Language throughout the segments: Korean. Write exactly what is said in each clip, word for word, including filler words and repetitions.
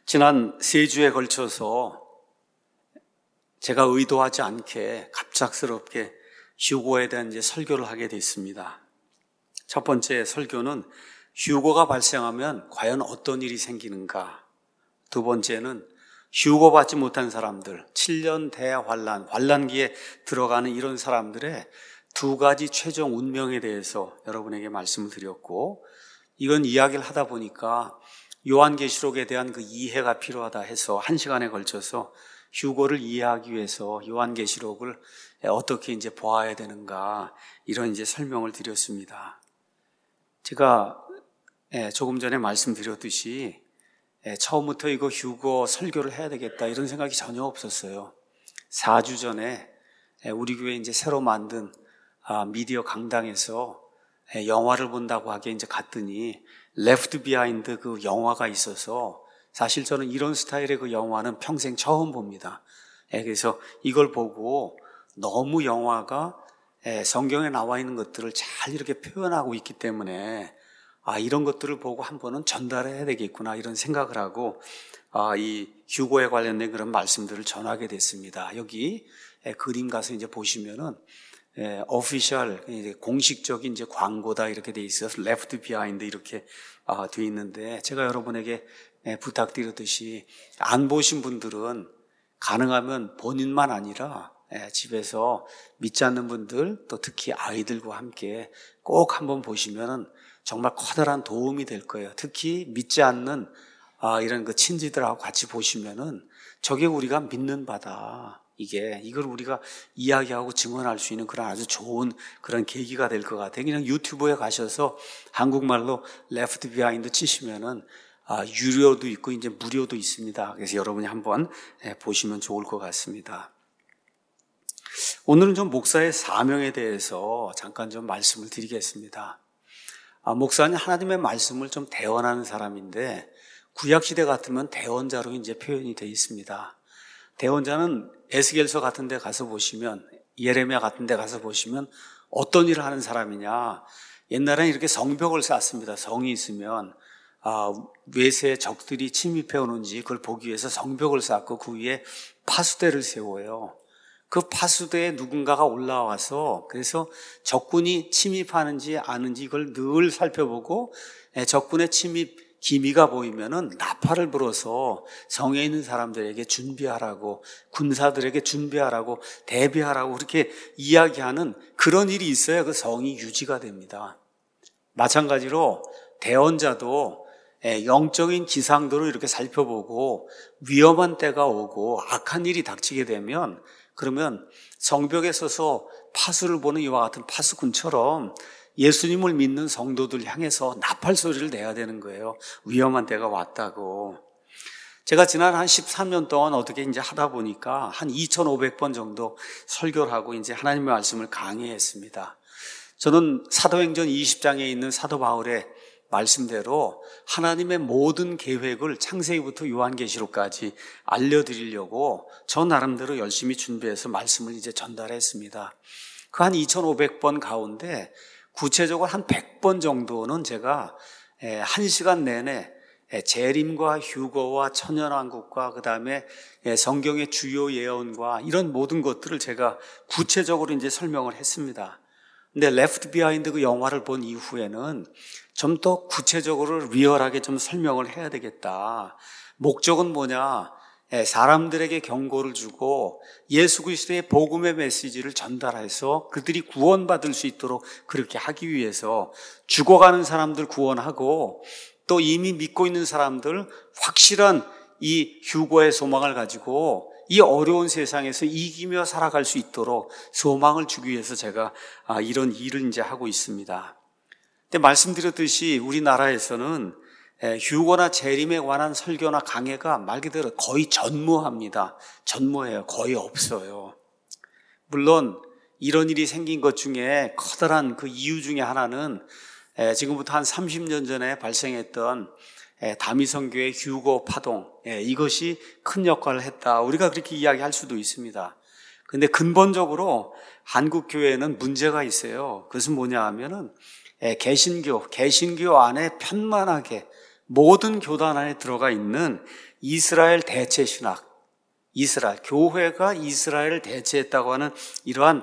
지난 세 주에 걸쳐서 제가 의도하지 않게 갑작스럽게 휴고에 대한 이제 설교를 하게 됐습니다. 첫 번째 설교는 휴고가 발생하면 과연 어떤 일이 생기는가? 두 번째는 휴고 받지 못한 사람들, 칠 년 대환란, 환란기에 들어가는 이런 사람들의 두 가지 최종 운명에 대해서 여러분에게 말씀을 드렸고, 이건 이야기를 하다 보니까 요한계시록에 대한 그 이해가 필요하다 해서 한 시간에 걸쳐서 휴고를 이해하기 위해서 요한계시록을 어떻게 이제 보아야 되는가, 이런 이제 설명을 드렸습니다. 제가 조금 전에 말씀드렸듯이 처음부터 이거 휴고 설교를 해야 되겠다 이런 생각이 전혀 없었어요. 사 주 전에 우리 교회 이제 새로 만든 미디어 강당에서 영화를 본다고 하기에 이제 갔더니 Left Behind 그 영화가 있어서, 사실 저는 이런 스타일의 그 영화는 평생 처음 봅니다. 그래서 이걸 보고 너무 영화가 성경에 나와 있는 것들을 잘 이렇게 표현하고 있기 때문에 아, 이런 것들을 보고 한 번은 전달해야 되겠구나 이런 생각을 하고 아, 이 휴고에 관련된 그런 말씀들을 전하게 됐습니다. 여기 그림 가서 이제 보시면은 예, 오피셜, 이제 공식적인 이제 광고다 이렇게 돼 있어서 Left Behind 이렇게 아, 돼 있는데, 제가 여러분에게 예, 부탁드렸듯이 안 보신 분들은 가능하면 본인만 아니라 예, 집에서 믿지 않는 분들, 또 특히 아이들과 함께 꼭 한번 보시면은 정말 커다란 도움이 될 거예요. 특히 믿지 않는 아, 이런 그 친지들하고 같이 보시면은 저게 우리가 믿는 바다. 이게, 이걸 우리가 이야기하고 증언할 수 있는 그런 아주 좋은 그런 계기가 될 것 같아요. 그냥 유튜브에 가셔서 한국말로 Left Behind 치시면은, 아, 유료도 있고 이제 무료도 있습니다. 그래서 여러분이 한번 보시면 좋을 것 같습니다. 오늘은 좀 목사의 사명에 대해서 잠깐 좀 말씀을 드리겠습니다. 아, 목사는 하나님의 말씀을 좀 대언하는 사람인데, 구약시대 같으면 대언자로 이제 표현이 되어 있습니다. 대언자는 에스겔서 같은 데 가서 보시면, 예레미야 같은 데 가서 보시면 어떤 일을 하는 사람이냐, 옛날에는 이렇게 성벽을 쌓습니다. 성이 있으면 아, 외세 적들이 침입해 오는지 그걸 보기 위해서 성벽을 쌓고 그 위에 파수대를 세워요. 그 파수대에 누군가가 올라와서 그래서 적군이 침입하는지 아는지 이걸 늘 살펴보고 적군의 침입 기미가 보이면은 나팔을 불어서 성에 있는 사람들에게 준비하라고, 군사들에게 준비하라고, 대비하라고 그렇게 이야기하는 그런 일이 있어야 그 성이 유지가 됩니다. 마찬가지로 대언자도 영적인 기상도를 이렇게 살펴보고 위험한 때가 오고 악한 일이 닥치게 되면, 그러면 성벽에 서서 파수를 보는 이와 같은 파수꾼처럼 예수님을 믿는 성도들 향해서 나팔 소리를 내야 되는 거예요. 위험한 때가 왔다고. 제가 지난 한 십삼 년 동안 어떻게 이제 하다 보니까 한 이천오백 번 정도 설교를 하고 이제 하나님의 말씀을 강의했습니다. 저는 사도행전 이십 장에 있는 사도 바울의 말씀대로 하나님의 모든 계획을 창세기부터 요한계시록까지 알려드리려고 저 나름대로 열심히 준비해서 말씀을 이제 전달했습니다. 그 한 이천오백 번 가운데 구체적으로 한 백 번 정도는 제가 한 시간 내내 재림과 휴거와 천연왕국과 그 다음에 성경의 주요 예언과 이런 모든 것들을 제가 구체적으로 이제 설명을 했습니다. 근데 Left Behind 그 영화를 본 이후에는 좀 더 구체적으로 리얼하게 좀 설명을 해야 되겠다. 목적은 뭐냐? 사람들에게 경고를 주고 예수 그리스도의 복음의 메시지를 전달해서 그들이 구원받을 수 있도록 그렇게 하기 위해서 죽어가는 사람들 구원하고 또 이미 믿고 있는 사람들 확실한 이 휴거의 소망을 가지고 이 어려운 세상에서 이기며 살아갈 수 있도록 소망을 주기 위해서 제가 이런 일을 이제 하고 있습니다. 근데 말씀드렸듯이 우리나라에서는 휴거나 재림에 관한 설교나 강해가 말 그대로 거의 전무합니다. 전무해요. 거의 없어요. 물론 이런 일이 생긴 것 중에 커다란 그 이유 중에 하나는 지금부터 한 삼십 년 전에 발생했던 다미성교의 휴거 파동, 이것이 큰 역할을 했다. 우리가 그렇게 이야기할 수도 있습니다. 그런데 근본적으로 한국 교회에는 문제가 있어요. 그것은 뭐냐 하면은 개신교, 개신교 안에 편만하게 모든 교단 안에 들어가 있는 이스라엘 대체 신학, 이스라엘, 교회가 이스라엘을 대체했다고 하는 이러한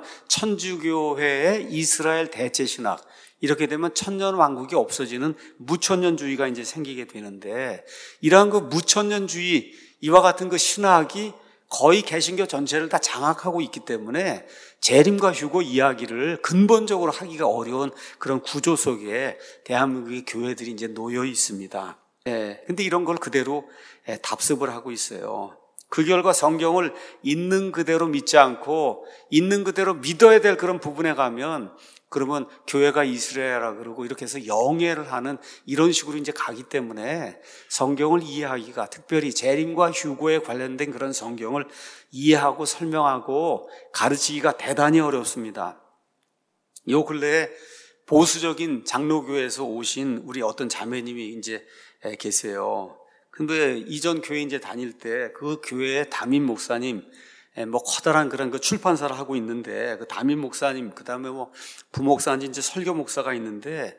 천주교회의 이스라엘 대체 신학, 이렇게 되면 천년 왕국이 없어지는 무천년주의가 이제 생기게 되는데, 이러한 그 무천년주의, 이와 같은 그 신학이 거의 개신교 전체를 다 장악하고 있기 때문에 재림과 휴거 이야기를 근본적으로 하기가 어려운 그런 구조 속에 대한민국의 교회들이 이제 놓여 있습니다. 예, 근데 이런 걸 그대로 예, 답습을 하고 있어요. 그 결과 성경을 있는 그대로 믿지 않고 있는 그대로 믿어야 될 그런 부분에 가면, 그러면 교회가 이스라엘이라 그러고 이렇게 해서 영예를 하는 이런 식으로 이제 가기 때문에 성경을 이해하기가, 특별히 재림과 휴거에 관련된 그런 성경을 이해하고 설명하고 가르치기가 대단히 어렵습니다. 요 근래에 보수적인 장로교에서 오신 우리 어떤 자매님이 이제 계세요. 근데 이전 교회 이제 다닐 때 그 교회의 담임 목사님, 뭐 커다란 그런 그 출판사를 하고 있는데, 그 담임 목사님, 그 다음에 뭐 부목사인지 이제 설교 목사가 있는데,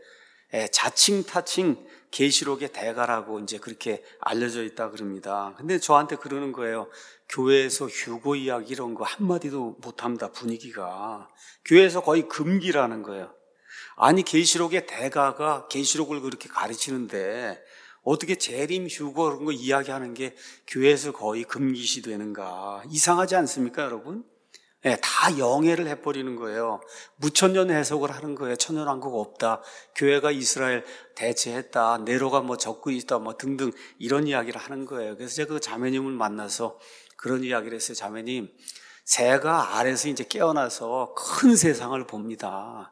자칭 타칭 계시록의 대가라고 이제 그렇게 알려져 있다 그럽니다. 근데 저한테 그러는 거예요. 교회에서 휴거 이야기 이런 거 한마디도 못합니다. 분위기가. 교회에서 거의 금기라는 거예요. 아니, 계시록의 대가가 계시록을 그렇게 가르치는데 어떻게 재림, 휴거 그런 거 이야기하는 게 교회에서 거의 금기시 되는가? 이상하지 않습니까, 여러분? 네, 다 영예를 해버리는 거예요. 무천년 해석을 하는 거예요. 천년왕국 없다, 교회가 이스라엘 대체했다, 네로가 뭐 적고 있다, 뭐 등등 이런 이야기를 하는 거예요. 그래서 제가 그 자매님을 만나서 그런 이야기를 했어요. 자매님, 새가 알에서 이제 깨어나서 큰 세상을 봅니다.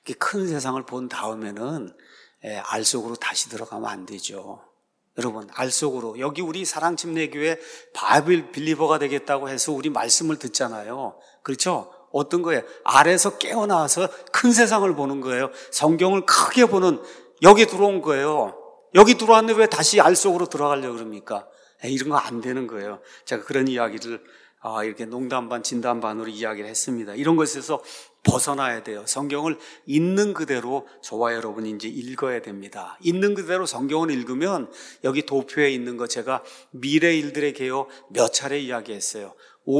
큰 세상을 본 다음에는 예, 알 속으로 다시 들어가면 안 되죠. 여러분, 알 속으로, 여기 우리 사랑침례교회 바이블 빌리버가 되겠다고 해서 우리 말씀을 듣잖아요. 그렇죠? 어떤 거예요? 알에서 깨어나와서 큰 세상을 보는 거예요. 성경을 크게 보는, 여기 들어온 거예요. 여기 들어왔는데 왜 다시 알 속으로 들어가려고 그럽니까? 예, 이런 거 안 되는 거예요. 제가 그런 이야기를 아, 이렇게 농담 반 진담 반으로 이야기를 했습니다. 이런 것에서 벗어나야 돼요. 성경을 있는 그대로 저와 여러분이 이제 읽어야 됩니다. 있는 그대로 성경을 읽으면, 여기 도표에 있는 거 제가 미래 일들의 개요 몇 차례 이야기했어요.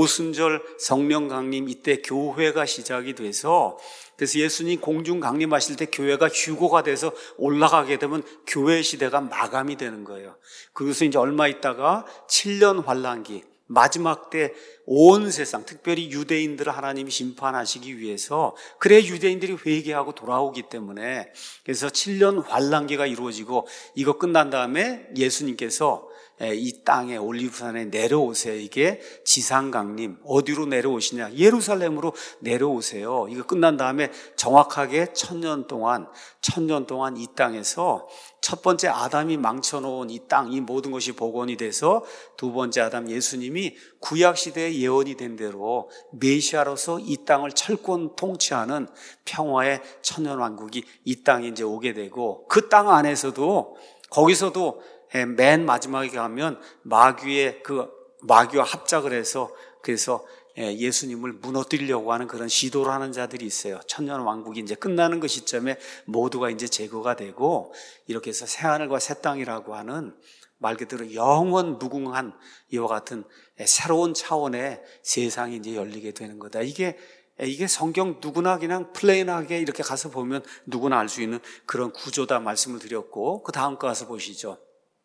오순절 성령 강림, 이때 교회가 시작이 돼서, 그래서 예수님 공중 강림하실 때 교회가 휴거가 돼서 올라가게 되면 교회 시대가 마감이 되는 거예요. 그래서 이제 얼마 있다가 칠 년 환란기, 마지막 때 온 세상, 특별히 유대인들을 하나님이 심판하시기 위해서, 그래 유대인들이 회개하고 돌아오기 때문에, 그래서 칠 년 환란기가 이루어지고, 이거 끝난 다음에 예수님께서 이 땅에 올리브산에 내려오세요. 이게 지상강림. 어디로 내려오시냐? 예루살렘으로 내려오세요. 이거 끝난 다음에 정확하게 천년 동안 천년 동안 이 땅에서 첫 번째 아담이 망쳐놓은 이 땅, 이 모든 것이 복원이 돼서 두 번째 아담 예수님이 구약시대의 예언이 된 대로 메시아로서 이 땅을 철권 통치하는 평화의 천년왕국이 이 땅에 이제 오게 되고, 그 땅 안에서도, 거기서도 맨 마지막에 가면 마귀의 그 마귀와 합작을 해서, 그래서 예수님을 무너뜨리려고 하는 그런 시도를 하는 자들이 있어요. 천년 왕국이 이제 끝나는 그 시점에 모두가 이제 제거가 되고, 이렇게 해서 새하늘과 새 땅이라고 하는 말 그대로 영원 무궁한 이와 같은 새로운 차원의 세상이 이제 열리게 되는 거다. 이게 이게 성경 누구나 그냥 플레인하게 이렇게 가서 보면 누구나 알 수 있는 그런 구조다 말씀을 드렸고, 그 다음 거 가서 보시죠.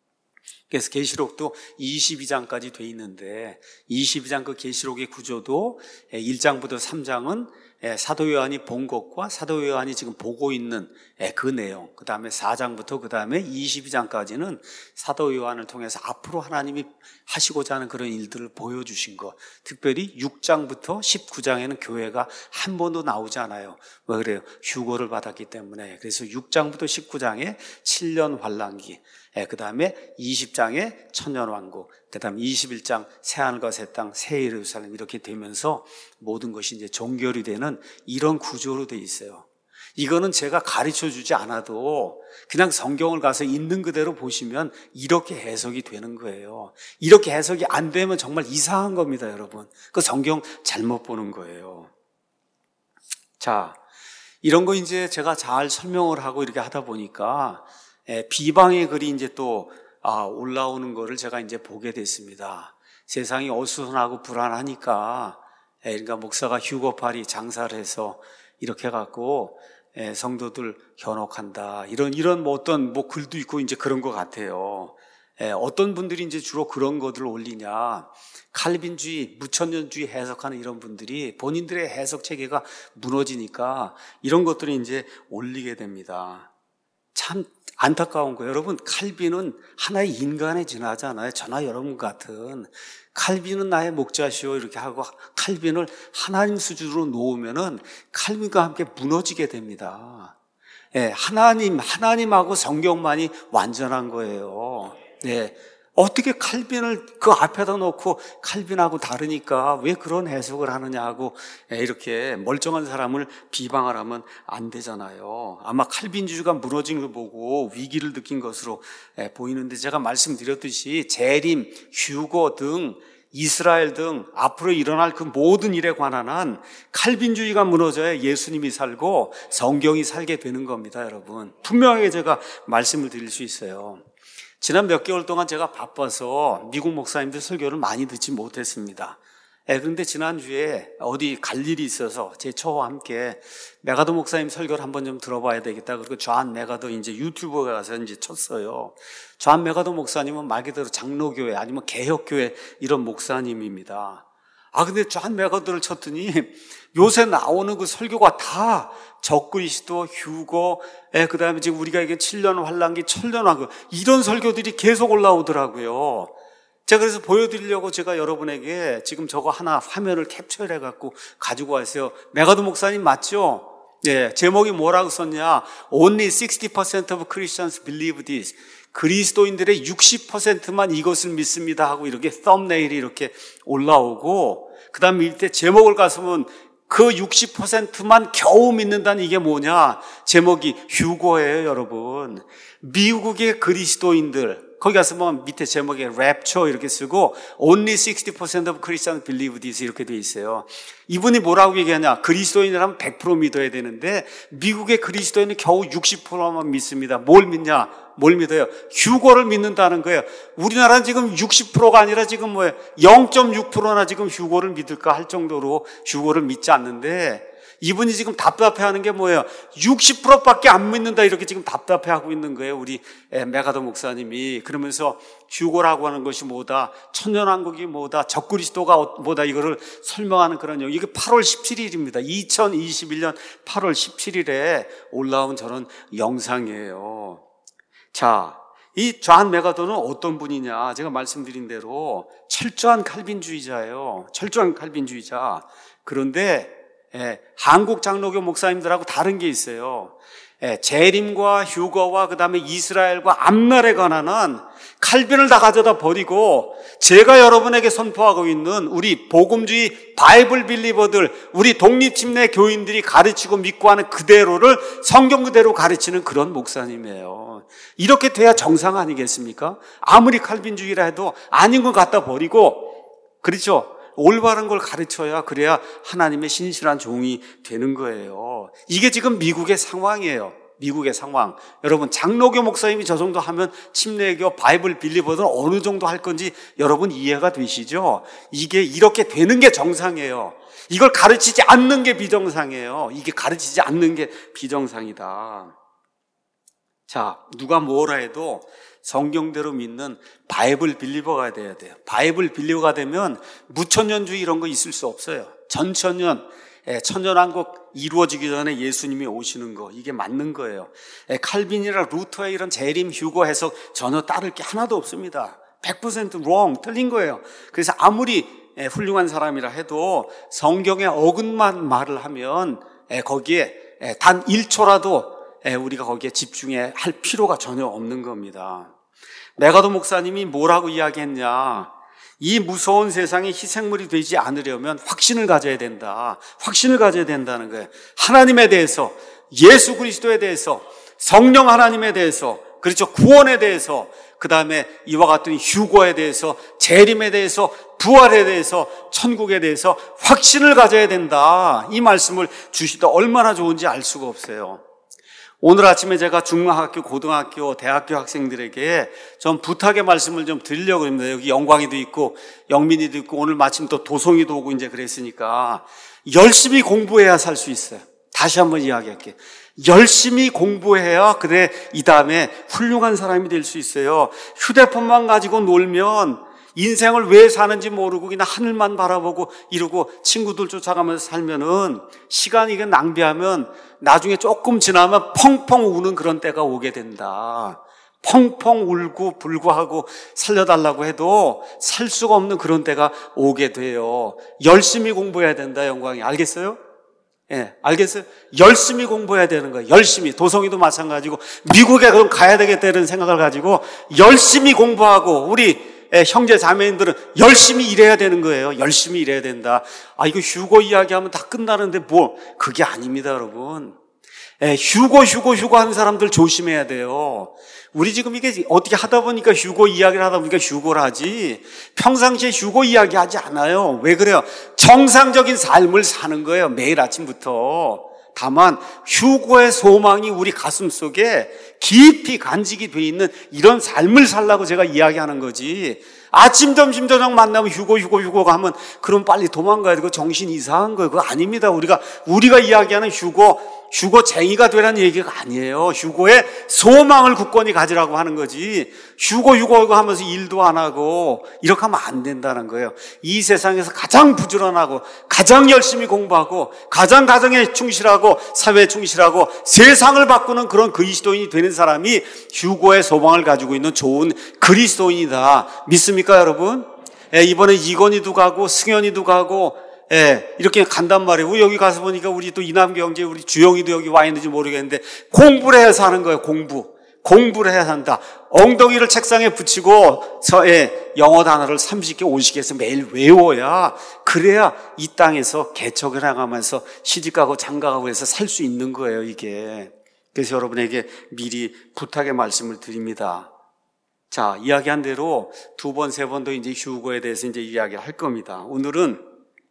그래서 계시록도 이십이 장까지 돼 있는데, 이십이 장 그 계시록의 구조도 일 장부터 삼 장은 사도 요한이 본 것과 사도 요한이 지금 보고 있는 그 내용, 그 다음에 사 장부터 그 다음에 이십이 장까지는 사도 요한을 통해서 앞으로 하나님이 하시고자 하는 그런 일들을 보여주신 것, 특별히 육 장부터 십구 장에는 교회가 한 번도 나오지 않아요. 왜 그래요? 휴거를 받았기 때문에. 그래서 육 장부터 십구 장에 칠 년 환란기, 그 다음에 이십 장에 천년왕국, 그 다음에 이십일 장 새하늘과 새 땅, 새 예루살렘, 이렇게 되면서 모든 것이 이제 종결이 되는 이런 구조로 돼 있어요. 이거는 제가 가르쳐 주지 않아도 그냥 성경을 가서 있는 그대로 보시면 이렇게 해석이 되는 거예요. 이렇게 해석이 안 되면 정말 이상한 겁니다, 여러분. 그 성경 잘못 보는 거예요. 자, 이런 거 이제 제가 잘 설명을 하고 이렇게 하다 보니까 예, 비방의 글이 이제 또 아, 올라오는 거를 제가 이제 보게 됐습니다. 세상이 어수선하고 불안하니까, 예, 그러니까 목사가 휴거팔이 장사를 해서 이렇게 해갖고 예, 성도들 현혹한다. 이런 이런 뭐 어떤 뭐 글도 있고 이제 그런 것 같아요. 예, 어떤 분들이 이제 주로 그런 것들을 올리냐? 칼빈주의, 무천년주의 해석하는 이런 분들이 본인들의 해석 체계가 무너지니까 이런 것들을 이제 올리게 됩니다. 참 안타까운 거예요. 여러분, 칼빈은 하나의 인간에 지나잖아요. 저나 여러분 같은. 칼빈은 나의 목자시오 이렇게 하고 칼빈을 하나님 수준으로 놓으면은 칼빈과 함께 무너지게 됩니다. 예, 하나님, 하나님하고 성경만이 완전한 거예요. 예. 어떻게 칼빈을 그 앞에다 놓고 칼빈하고 다르니까 왜 그런 해석을 하느냐 하고 이렇게 멀쩡한 사람을 비방을 하면 안 되잖아요. 아마 칼빈주의가 무너진 걸 보고 위기를 느낀 것으로 보이는데, 제가 말씀드렸듯이 재림, 휴거 등 이스라엘 등 앞으로 일어날 그 모든 일에 관한 한 칼빈주의가 무너져야 예수님이 살고 성경이 살게 되는 겁니다, 여러분. 분명하게 제가 말씀을 드릴 수 있어요. 지난 몇 개월 동안 제가 바빠서 미국 목사님들 설교를 많이 듣지 못했습니다. 예, 그런데 지난주에 어디 갈 일이 있어서 제 처와 함께 메가더 목사님 설교를 한번 좀 들어봐야 되겠다. 그리고 존 메가더 이제 유튜브에 가서 이제 쳤어요. 존 메가더 목사님은 말 그대로 장로교회 아니면 개혁교회 이런 목사님입니다. 아, 근데 존 메가더를 쳤더니 요새 나오는 그 설교가 다 적그리스도, 휴거, 예, 그 다음에 지금 우리가 이게 칠 년 환란기, 천년왕국 이런 설교들이 계속 올라오더라고요. 제가 그래서 보여드리려고 제가 여러분에게 지금 저거 하나 화면을 캡처를 해갖고 가지고 왔어요. 메가더 목사님 맞죠? 예, 제목이 뭐라고 썼냐? Only sixty percent of Christians believe this. 그리스도인들의 육십 퍼센트만 이것을 믿습니다 하고 이렇게 썸네일이 이렇게 올라오고, 그 다음 밑에 제목을 가서면 그 육십 퍼센트만 겨우 믿는다는 이게 뭐냐? 제목이 휴거예요, 여러분. 미국의 그리스도인들, 거기 가서 보면 밑에 제목에 rapture 이렇게 쓰고 only sixty percent of Christians believe this 이렇게 돼 있어요. 이분이 뭐라고 얘기하냐? 그리스도인이라면 백 퍼센트 믿어야 되는데 미국의 그리스도인은 겨우 육십 퍼센트만 믿습니다. 뭘 믿냐? 뭘 믿어요? 휴거를 믿는다는 거예요. 우리나라는 지금 육십 퍼센트가 아니라 지금 뭐예요? 영 점 육 퍼센트나 지금 휴거를 믿을까 할 정도로 휴거를 믿지 않는데, 이분이 지금 답답해하는 게 뭐예요? 육십 퍼센트밖에 안 믿는다 이렇게 지금 답답해하고 있는 거예요. 우리 메가더 목사님이. 그러면서 휴거라고 하는 것이 뭐다, 천년왕국이 뭐다, 적그리스도가 뭐다 이거를 설명하는 그런 영. 이게 팔월 십칠일입니다. 이천이십일 년 팔월 십칠일에 올라온 저런 영상이에요. 자, 이 존 메가더는 어떤 분이냐? 제가 말씀드린 대로 철저한 칼빈주의자예요. 철저한 칼빈주의자. 그런데 예, 한국 장로교 목사님들하고 다른 게 있어요. 예, 재림과 휴거와 그 다음에 이스라엘과 앞날에 관한 한 칼빈을 다 가져다 버리고 제가 여러분에게 선포하고 있는 우리 복음주의 바이블 빌리버들, 우리 독립침례 교인들이 가르치고 믿고 하는 그대로를 성경 그대로 가르치는 그런 목사님이에요. 이렇게 돼야 정상 아니겠습니까? 아무리 칼빈주의라 해도 아닌 걸 갖다 버리고, 그렇죠? 올바른 걸 가르쳐야, 그래야 하나님의 신실한 종이 되는 거예요. 이게 지금 미국의 상황이에요. 미국의 상황. 여러분, 장로교 목사님이 저 정도 하면 침례교 바이블 빌리버들은 어느 정도 할 건지 여러분 이해가 되시죠? 이게 이렇게 되는 게 정상이에요. 이걸 가르치지 않는 게 비정상이에요. 이게 가르치지 않는 게 비정상이다. 자, 누가 뭐라 해도 성경대로 믿는 바이블 빌리버가 돼야 돼요. 바이블 빌리버가 되면 무천년주의 이런 거 있을 수 없어요. 전천년, 천년왕국 이루어지기 전에 예수님이 오시는 거, 이게 맞는 거예요. 칼빈이나 루터의 이런 재림, 휴거 해석 전혀 따를 게 하나도 없습니다. 백 퍼센트 wrong, 틀린 거예요. 그래서 아무리 훌륭한 사람이라 해도 성경에 어긋난 말을 하면 거기에 단 일 초라도 우리가 거기에 집중해 할 필요가 전혀 없는 겁니다. 메가더 목사님이 뭐라고 이야기했냐? 이 무서운 세상에 희생물이 되지 않으려면 확신을 가져야 된다. 확신을 가져야 된다는 거예요. 하나님에 대해서, 예수 그리스도에 대해서, 성령 하나님에 대해서, 그렇죠, 구원에 대해서, 그 다음에 이와 같은 휴거에 대해서, 재림에 대해서, 부활에 대해서, 천국에 대해서 확신을 가져야 된다. 이 말씀을 주시다 얼마나 좋은지 알 수가 없어요. 오늘 아침에 제가 중학교, 고등학교, 대학교 학생들에게 좀 부탁의 말씀을 좀 드리려고 합니다. 여기 영광이도 있고 영민이도 있고 오늘 마침 또 도송이도 오고 이제 그랬으니까 열심히 공부해야 살 수 있어요. 다시 한번 이야기할게요. 열심히 공부해야 그래 이 다음에 훌륭한 사람이 될 수 있어요. 휴대폰만 가지고 놀면 인생을 왜 사는지 모르고 그냥 하늘만 바라보고 이러고 친구들 쫓아가면서 살면은 시간 이게 낭비하면 나중에 조금 지나면 펑펑 우는 그런 때가 오게 된다. 펑펑 울고 불구하고 살려달라고 해도 살 수가 없는 그런 때가 오게 돼요. 열심히 공부해야 된다, 영광이. 알겠어요? 예, 네, 알겠어요? 열심히 공부해야 되는 거예요. 열심히. 도성이도 마찬가지고 미국에 그럼 가야 되겠다 이런 생각을 가지고 열심히 공부하고 우리 형제 자매님들은 열심히 일해야 되는 거예요. 열심히 일해야 된다. 아, 이거 휴고 이야기하면 다 끝나는데 뭐 그게 아닙니다, 여러분. 예, 휴고 휴고 휴고 하는 사람들 조심해야 돼요. 우리 지금 이게 어떻게 하다 보니까 휴고 이야기를 하다 보니까 휴고를 하지 평상시에 휴고 이야기 하지 않아요. 왜 그래요? 정상적인 삶을 사는 거예요. 매일 아침부터. 다만 휴고의 소망이 우리 가슴 속에 깊이 간직이 돼 있는 이런 삶을 살라고 제가 이야기하는 거지. 아침, 점심, 저녁 만나면 휴고, 휴고, 휴고가 하면 그럼 빨리 도망가야 되고 정신 이상한 거예요. 그거 아닙니다. 우리가, 우리가 이야기하는 휴고, 휴고쟁이가 되라는 얘기가 아니에요. 휴고에 소망을 굳건히 가지라고 하는 거지. 휴고, 휴고 하면서 일도 안 하고 이렇게 하면 안 된다는 거예요. 이 세상에서 가장 부지런하고 가장 열심히 공부하고 가장 가정에 충실하고 사회에 충실하고 세상을 바꾸는 그런 그리스도인이 되는 사람이 휴고의 소망을 가지고 있는 좋은 그리스도인이다. 믿습니까, 여러분? 예, 이번에 이건희도 가고 승현이도 가고 예, 이렇게 간단 말이에요. 여기 가서 보니까 우리 또 이남경제 우리 주영이도 여기 와 있는지 모르겠는데 공부를 해서 하는 거예요. 공부. 공부를 해야 한다. 엉덩이를 책상에 붙이고 서, 예, 영어 단어를 삼십 개, 오십 개에서 매일 외워야 그래야 이 땅에서 개척을 해가면서 시집가고 장가가고 해서 살 수 있는 거예요, 이게. 그래서 여러분에게 미리 부탁의 말씀을 드립니다. 자, 이야기한 대로 두 번, 세 번 더 이제 휴고에 대해서 이제 이야기할 겁니다. 오늘은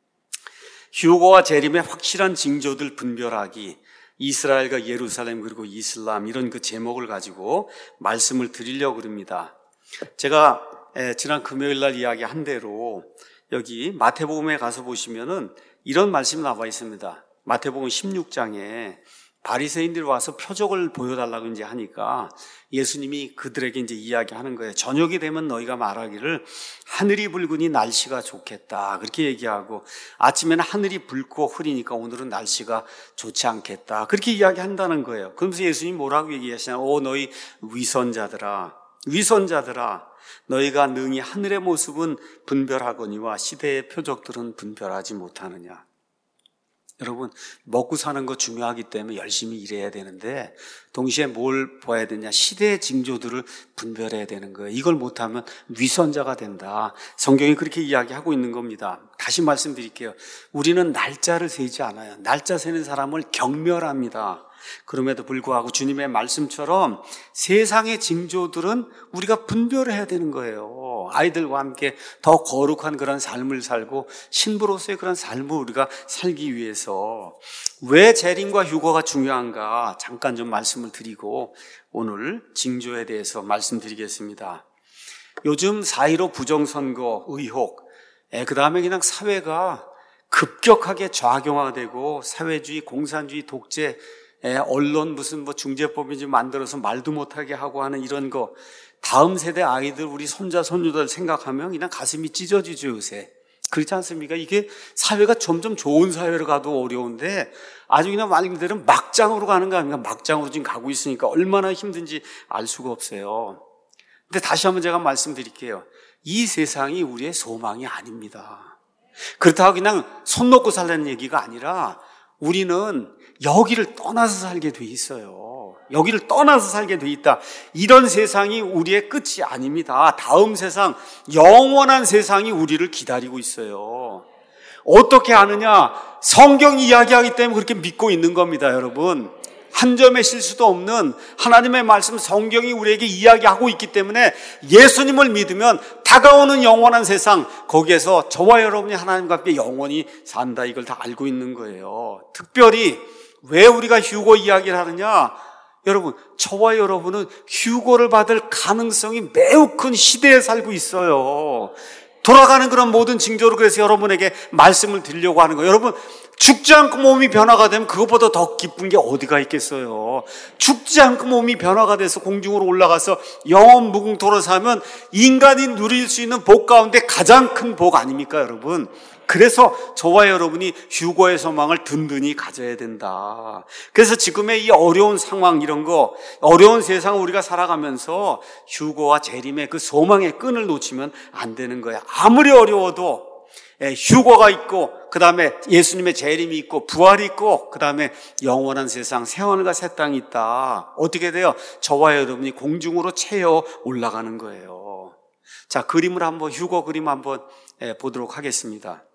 휴고와 재림의 확실한 징조들 분별하기, 이스라엘과 예루살렘 그리고 이슬람 이런 그 제목을 가지고 말씀을 드리려고 합니다. 제가 지난 금요일 날 이야기한 대로 여기 마태복음에 가서 보시면은 이런 말씀이 나와 있습니다. 마태복음 십육 장에 바리새인들이 와서 표적을 보여달라고 이제 하니까 예수님이 그들에게 이제 이야기하는 거예요. 저녁이 되면 너희가 말하기를 하늘이 붉으니 날씨가 좋겠다. 그렇게 얘기하고 아침에는 하늘이 붉고 흐리니까 오늘은 날씨가 좋지 않겠다. 그렇게 이야기한다는 거예요. 그러면서 예수님이 뭐라고 얘기하시냐. 오, 너희 위선자들아, 위선자들아. 너희가 능히 하늘의 모습은 분별하거니와 시대의 표적들은 분별하지 못하느냐. 여러분, 먹고 사는 거 중요하기 때문에 열심히 일해야 되는데 동시에 뭘 봐야 되냐? 시대의 징조들을 분별해야 되는 거예요. 이걸 못하면 위선자가 된다. 성경이 그렇게 이야기하고 있는 겁니다. 다시 말씀드릴게요. 우리는 날짜를 세지 않아요. 날짜 세는 사람을 경멸합니다. 그럼에도 불구하고 주님의 말씀처럼 세상의 징조들은 우리가 분별을 해야 되는 거예요. 아이들과 함께 더 거룩한 그런 삶을 살고 신부로서의 그런 삶을 우리가 살기 위해서 왜 재림과 휴거가 중요한가 잠깐 좀 말씀을 드리고 오늘 징조에 대해서 말씀드리겠습니다. 요즘 사 일오 부정선거 의혹, 그 다음에 그냥 사회가 급격하게 좌경화되고 사회주의, 공산주의, 독재, 예, 언론 무슨 뭐 중재법인지 만들어서 말도 못하게 하고 하는 이런 거 다음 세대 아이들 우리 손자 손주들 생각하면 그냥 가슴이 찢어지죠 요새. 그렇지 않습니까? 이게 사회가 점점 좋은 사회로 가도 어려운데 아주 그냥 말 그대로 막장으로 가는 거 아닙니까? 막장으로 지금 가고 있으니까 얼마나 힘든지 알 수가 없어요. 근데 다시 한번 제가 말씀드릴게요. 이 세상이 우리의 소망이 아닙니다. 그렇다고 그냥 손 놓고 살라는 얘기가 아니라 우리는 여기를 떠나서 살게 돼 있어요. 여기를 떠나서 살게 돼 있다. 이런 세상이 우리의 끝이 아닙니다. 다음 세상, 영원한 세상이 우리를 기다리고 있어요. 어떻게 아느냐? 성경이 이야기하기 때문에 그렇게 믿고 있는 겁니다, 여러분. 한 점의 실수도 없는 하나님의 말씀 성경이 우리에게 이야기하고 있기 때문에 예수님을 믿으면 다가오는 영원한 세상 거기에서 저와 여러분이 하나님과 함께 영원히 산다 이걸 다 알고 있는 거예요. 특별히 왜 우리가 휴고 이야기를 하느냐? 여러분, 저와 여러분은 휴고를 받을 가능성이 매우 큰 시대에 살고 있어요. 돌아가는 그런 모든 징조로 그래서 여러분에게 말씀을 드리려고 하는 거예요. 여러분, 죽지 않고 몸이 변화가 되면 그것보다 더 기쁜 게 어디가 있겠어요. 죽지 않고 몸이 변화가 돼서 공중으로 올라가서 영원 무궁토로 사면 인간이 누릴 수 있는 복 가운데 가장 큰 복 아닙니까, 여러분? 그래서 저와 여러분이 휴거의 소망을 든든히 가져야 된다. 그래서 지금의 이 어려운 상황, 이런 거, 어려운 세상을 우리가 살아가면서 휴거와 재림의 그 소망의 끈을 놓치면 안 되는 거야. 아무리 어려워도 휴거가 있고, 그 다음에 예수님의 재림이 있고, 부활이 있고, 그 다음에 영원한 세상, 새하늘과 새 땅이 있다. 어떻게 돼요? 저와 여러분이 공중으로 채워 올라가는 거예요. 자, 그림을 한번, 휴거 그림 한번 보도록 하겠습니다.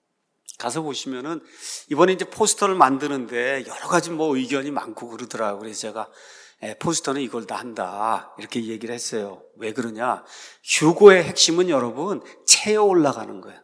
가서 보시면은 이번에 이제 포스터를 만드는데 여러 가지 뭐 의견이 많고 그러더라고요. 그래서 제가 포스터는 이걸 다 한다 이렇게 얘기를 했어요. 왜 그러냐? 휴거의 핵심은 여러분 채어 올라가는 거예요.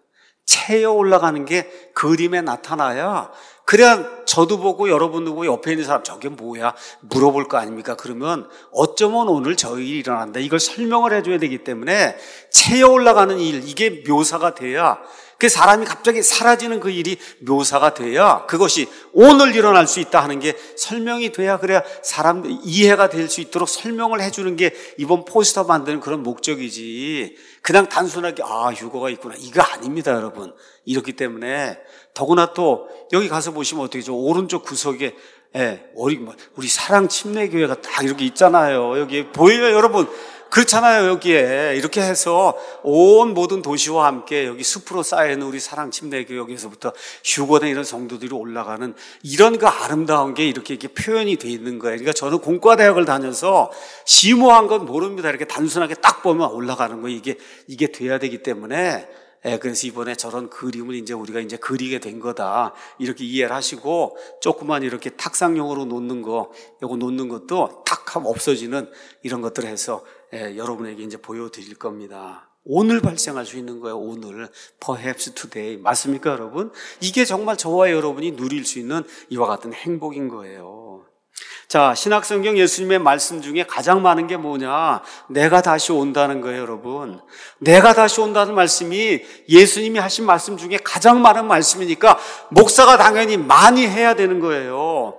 채어 올라가는 게 그림에 나타나야, 그래야 저도 보고 여러분도 보고 옆에 있는 사람 저게 뭐야 물어볼 거 아닙니까? 그러면 어쩌면 오늘 저 일이 일어난다 이걸 설명을 해줘야 되기 때문에 채어 올라가는 일, 이게 묘사가 돼야, 그 사람이 갑자기 사라지는 그 일이 묘사가 돼야 그것이 오늘 일어날 수 있다 하는 게 설명이 돼야, 그래야 사람들 이해가 될 수 있도록 설명을 해주는 게 이번 포스터 만드는 그런 목적이지, 그냥 단순하게 아 휴거가 있구나 이거 아닙니다, 여러분. 이렇기 때문에 더구나 또 여기 가서 보시면 어떻게 죠? 오른쪽 구석에 예, 우리 우리 사랑 침례교회가 딱 이렇게 있잖아요. 여기 보여요, 여러분? 그렇잖아요. 여기에 이렇게 해서 온 모든 도시와 함께 여기 숲으로 쌓여있는 우리 사랑 침례교회, 여기서부터 휴거된 이런 성도들이 올라가는 이런 그 아름다운 게 이렇게, 이렇게 표현이 돼 있는 거예요. 그러니까 저는 공과대학을 다녀서 심오한 건 모릅니다. 이렇게 단순하게 딱 보면 올라가는 거, 이게 이게 돼야 되기 때문에, 예, 그래서 이번에 저런 그림을 이제 우리가 이제 그리게 된 거다 이렇게 이해를 하시고, 조그만 이렇게 탁상용으로 놓는 거, 요거 놓는 것도 탁 하면 없어지는 이런 것들을 해서 예, 여러분에게 이제 보여드릴 겁니다. 오늘 발생할 수 있는 거예요. 오늘, perhaps today. 맞습니까, 여러분? 이게 정말 저와 여러분이 누릴 수 있는 이와 같은 행복인 거예요. 자, 신약성경 예수님의 말씀 중에 가장 많은 게 뭐냐? 내가 다시 온다는 거예요, 여러분. 내가 다시 온다는 말씀이 예수님이 하신 말씀 중에 가장 많은 말씀이니까 목사가 당연히 많이 해야 되는 거예요.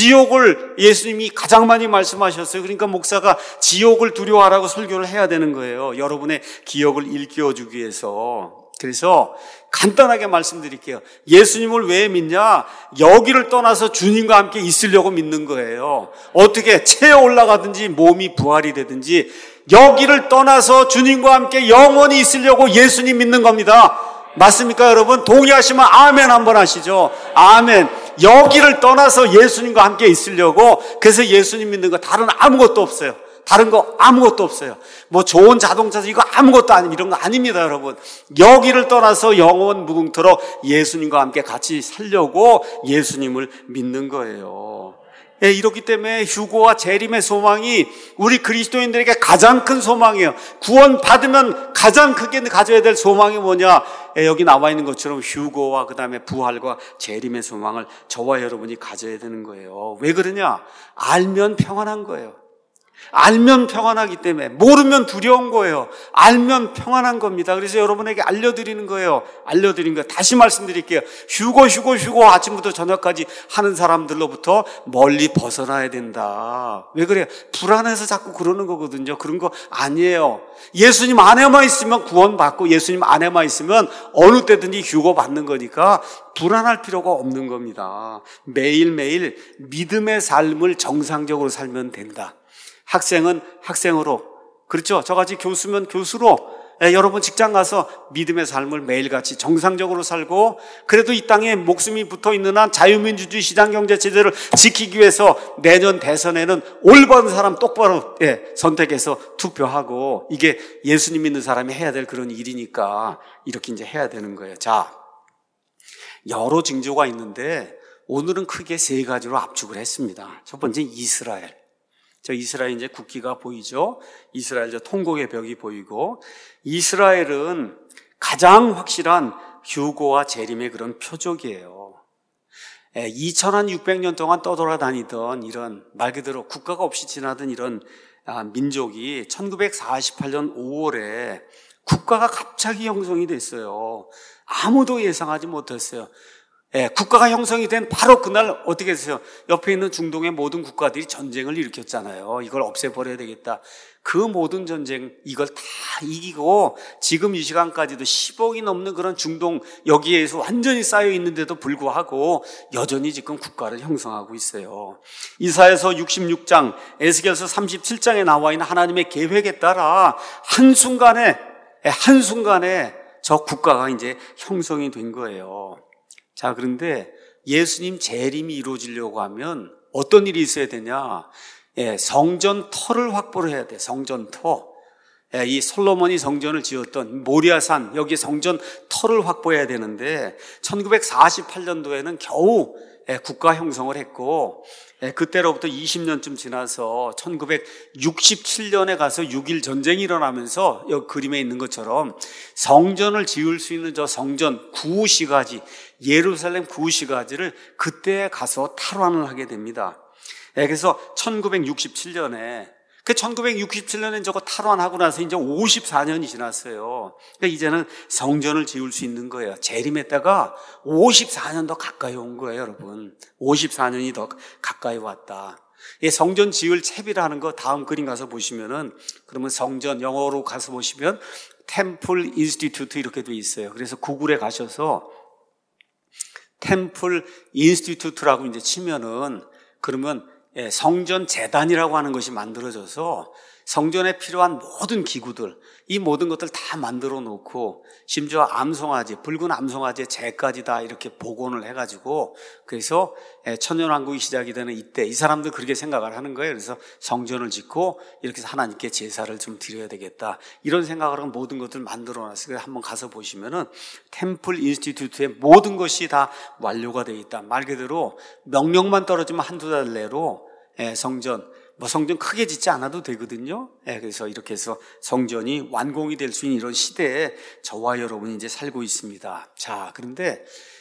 지옥을 예수님이 가장 많이 말씀하셨어요. 그러니까 목사가 지옥을 두려워하라고 설교를 해야 되는 거예요. 여러분의 기억을 일깨워주기 위해서. 그래서 간단하게 말씀드릴게요. 예수님을 왜 믿냐? 여기를 떠나서 주님과 함께 있으려고 믿는 거예요. 어떻게 채어 올라가든지 몸이 부활이 되든지 여기를 떠나서 주님과 함께 영원히 있으려고 예수님 믿는 겁니다. 맞습니까, 여러분? 동의하시면 아멘 한번 하시죠. 아멘. 여기를 떠나서 예수님과 함께 있으려고, 그래서 예수님 믿는 거 다른 아무것도 없어요. 다른 거 아무것도 없어요. 뭐 좋은 자동차 이거 아무것도 아닙니다. 이런 거 아닙니다, 여러분. 여기를 떠나서 영원 무궁토록 예수님과 함께 같이 살려고 예수님을 믿는 거예요. 예, 이렇기 때문에 휴거와 재림의 소망이 우리 그리스도인들에게 가장 큰 소망이에요. 구원 받으면 가장 크게 가져야 될 소망이 뭐냐? 예, 여기 나와 있는 것처럼 휴거와 그 다음에 부활과 재림의 소망을 저와 여러분이 가져야 되는 거예요. 왜 그러냐? 알면 평안한 거예요. 알면 평안하기 때문에. 모르면 두려운 거예요. 알면 평안한 겁니다. 그래서 여러분에게 알려드리는 거예요. 알려드리는 거예요. 다시 말씀드릴게요. 휴거 휴거 휴거 아침부터 저녁까지 하는 사람들로부터 멀리 벗어나야 된다. 왜 그래요? 불안해서 자꾸 그러는 거거든요. 그런 거 아니에요. 예수님 안에만 있으면 구원받고, 예수님 안에만 있으면 어느 때든지 휴거 받는 거니까 불안할 필요가 없는 겁니다. 매일매일 믿음의 삶을 정상적으로 살면 된다. 학생은 학생으로, 그렇죠? 저같이 교수면 교수로, 예, 여러분 직장 가서 믿음의 삶을 매일같이 정상적으로 살고, 그래도 이 땅에 목숨이 붙어있는 한 자유민주주의 시장경제체제를 지키기 위해서 내년 대선에는 올바른 사람 똑바로 예, 선택해서 투표하고, 이게 예수님 믿는 사람이 해야 될 그런 일이니까 이렇게 이제 해야 되는 거예요. 자, 여러 징조가 있는데 오늘은 크게 세 가지로 압축을 했습니다. 첫 번째, 이스라엘. 저 이스라엘 이제 국기가 보이죠? 이스라엘 저 통곡의 벽이 보이고, 이스라엘은 가장 확실한 휴거와 재림의 그런 표적이에요. 이천육백 년 동안 떠돌아다니던 이런 말 그대로 국가가 없이 지나던 이런 민족이 천구백사십팔 년 오월에 국가가 갑자기 형성이 됐어요. 아무도 예상하지 못했어요. 예, 국가가 형성이 된 바로 그날 어떻게 했어요? 옆에 있는 중동의 모든 국가들이 전쟁을 일으켰잖아요. 이걸 없애버려야 되겠다. 그 모든 전쟁 이걸 다 이기고 지금 이 시간까지도 십억이 넘는 그런 중동 여기에서 완전히 쌓여 있는데도 불구하고 여전히 지금 국가를 형성하고 있어요. 이사야서 육십육 장, 에스겔서 삼십칠 장에 나와 있는 하나님의 계획에 따라 한순간에 한순간에 저 국가가 이제 형성이 된 거예요. 자, 그런데 예수님 재림이 이루어지려고 하면 어떤 일이 있어야 되냐? 예, 성전 터를 확보를 해야 돼. 성전 터. 예, 이 솔로몬이 성전을 지었던 모리아산 여기 성전 터를 확보해야 되는데 천구백사십팔 년도에는 겨우 예, 국가 형성을 했고 예, 그때로부터 이십 년쯤 지나서 천구백육십칠 년에 가서 육 일 전쟁이 일어나면서 여기 그림에 있는 것처럼 성전을 지을 수 있는 저 성전 구시가지 예루살렘 구시가지를 그때 가서 탈환을 하게 됩니다. 예, 그래서 천구백육십칠 년에 그 천구백육십칠 년에 저거 탈환하고 나서 이제 오십사 년이 지났어요. 그러니까 이제는 성전을 지을 수 있는 거예요. 재림했다가 오십사 년 더 가까이 온 거예요, 여러분. 오십사 년이 더 가까이 왔다. 이 성전 지을 채비라는 거 다음 그림 가서 보시면은 그러면 성전 영어로 가서 보시면 템플 인스티튜트 이렇게 돼 있어요. 그래서 구글에 가셔서 템플 인스티튜트라고 이제 치면은 그러면 예, 성전 재단이라고 하는 것이 만들어져서 성전에 필요한 모든 기구들, 이 모든 것들 다 만들어 놓고 심지어 암송아지, 붉은 암송아지의 재까지 다 이렇게 복원을 해가지고 그래서 천년왕국이 시작이 되는 이때 이 사람들 그렇게 생각을 하는 거예요. 그래서 성전을 짓고 이렇게 해서 하나님께 제사를 좀 드려야 되겠다. 이런 생각을 하고 모든 것들을 만들어 놨어요. 한번 가서 보시면은 템플 인스티튜트의 모든 것이 다 완료가 되어 있다. 말 그대로 명령만 떨어지면 한두 달 내로 성전, 뭐 성전 크게 짓지 않아도 되거든요. 예, 그래서 이렇게 해서 성전이 완공이 될 수 있는 이런 시대에 저와 여러분이 이제 살고 있습니다. 자, 그런데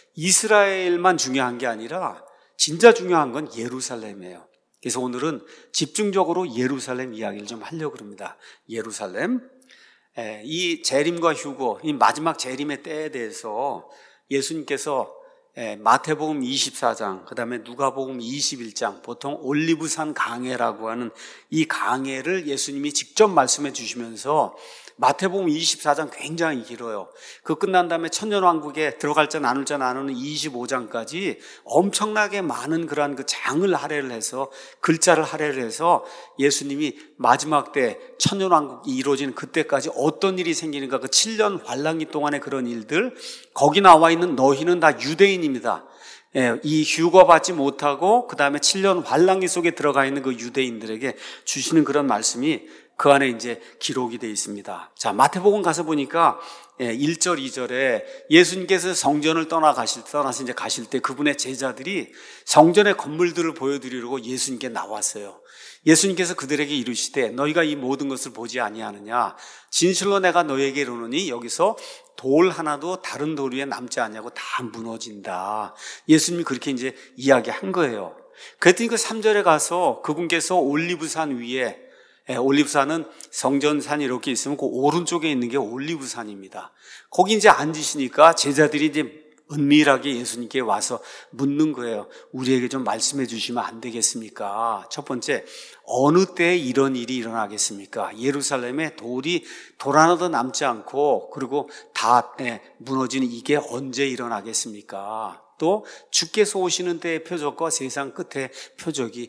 이스라엘만 중요한 게 아니라 진짜 중요한 건 예루살렘이에요. 그래서 오늘은 집중적으로 예루살렘 이야기를 좀 하려고 합니다. 예루살렘. 예, 이 재림과 휴거, 이 마지막 재림의 때에 대해서 예수님께서 예, 마태복음 이십사 장, 그 다음에 누가복음 이십일 장, 보통 올리브산 강해라고 하는 이 강해를 예수님이 직접 말씀해 주시면서 마태복음 이십사 장 굉장히 길어요. 그 끝난 다음에 천년왕국에 들어갈 자 나눌 자 나누는 이십오 장까지 엄청나게 많은 그러한 그 장을 할애를 해서 글자를 할애를 해서 예수님이 마지막 때 천년왕국이 이루어지는 그때까지 어떤 일이 생기는가 그 칠 년 환란기 동안의 그런 일들 거기 나와 있는 너희는 다 유대인입니다. 예, 이 휴거받지 못하고 그 다음에 칠 년 환란기 속에 들어가 있는 그 유대인들에게 주시는 그런 말씀이 그 안에 이제 기록이 되어 있습니다. 자, 마태복음 가서 보니까 일 절, 이 절에 예수님께서 성전을 떠나가실, 떠나서 이제 가실 때 그분의 제자들이 성전의 건물들을 보여드리려고 예수님께 나왔어요. 예수님께서 그들에게 이르시되 너희가 이 모든 것을 보지 아니하느냐? 진실로 내가 너희에게 이르노니 여기서 돌 하나도 다른 돌 위에 남지 않냐고 다 무너진다. 예수님이 그렇게 이제 이야기한 거예요. 그랬더니 그 삼 절에 가서 그분께서 올리브산 위에 예, 올리브산은 성전산이 이렇게 있으면 그 오른쪽에 있는 게 올리브산입니다. 거기 이제 앉으시니까 제자들이 이제 은밀하게 예수님께 와서 묻는 거예요. 우리에게 좀 말씀해 주시면 안 되겠습니까? 첫 번째, 어느 때에 이런 일이 일어나겠습니까? 예루살렘에 돌이 돌 하나도 남지 않고 그리고 다 예, 무너지는 이게 언제 일어나겠습니까? 또 주께서 오시는 때의 표적과 세상 끝의 표적이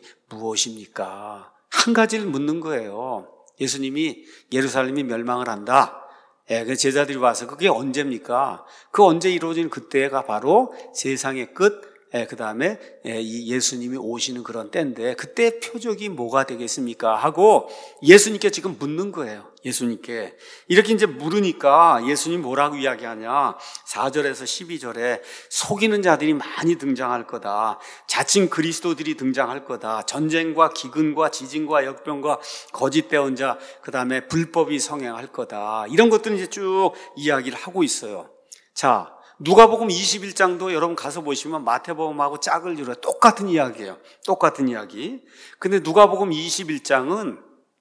무엇입니까? 한 가지를 묻는 거예요. 예수님이 예루살렘이 멸망을 한다. 예, 그 제자들이 와서 그게 언제입니까? 그 언제 이루어지는 그때가 바로 세상의 끝, 예, 그 다음에 예, 이 예수님이 오시는 그런 때인데 그때 표적이 뭐가 되겠습니까? 하고 예수님께 지금 묻는 거예요. 예수님께. 이렇게 이제 물으니까 예수님 뭐라고 이야기하냐? 사 절에서 십이 절에 속이는 자들이 많이 등장할 거다. 자칭 그리스도들이 등장할 거다. 전쟁과 기근과 지진과 역병과 거짓 대언자, 그 다음에 불법이 성행할 거다. 이런 것들은 이제 쭉 이야기를 하고 있어요. 자, 누가복음 이십일 장도 여러분 가서 보시면 마태복음하고 짝을 이루어 똑같은 이야기예요. 똑같은 이야기. 근데 누가복음 이십일 장은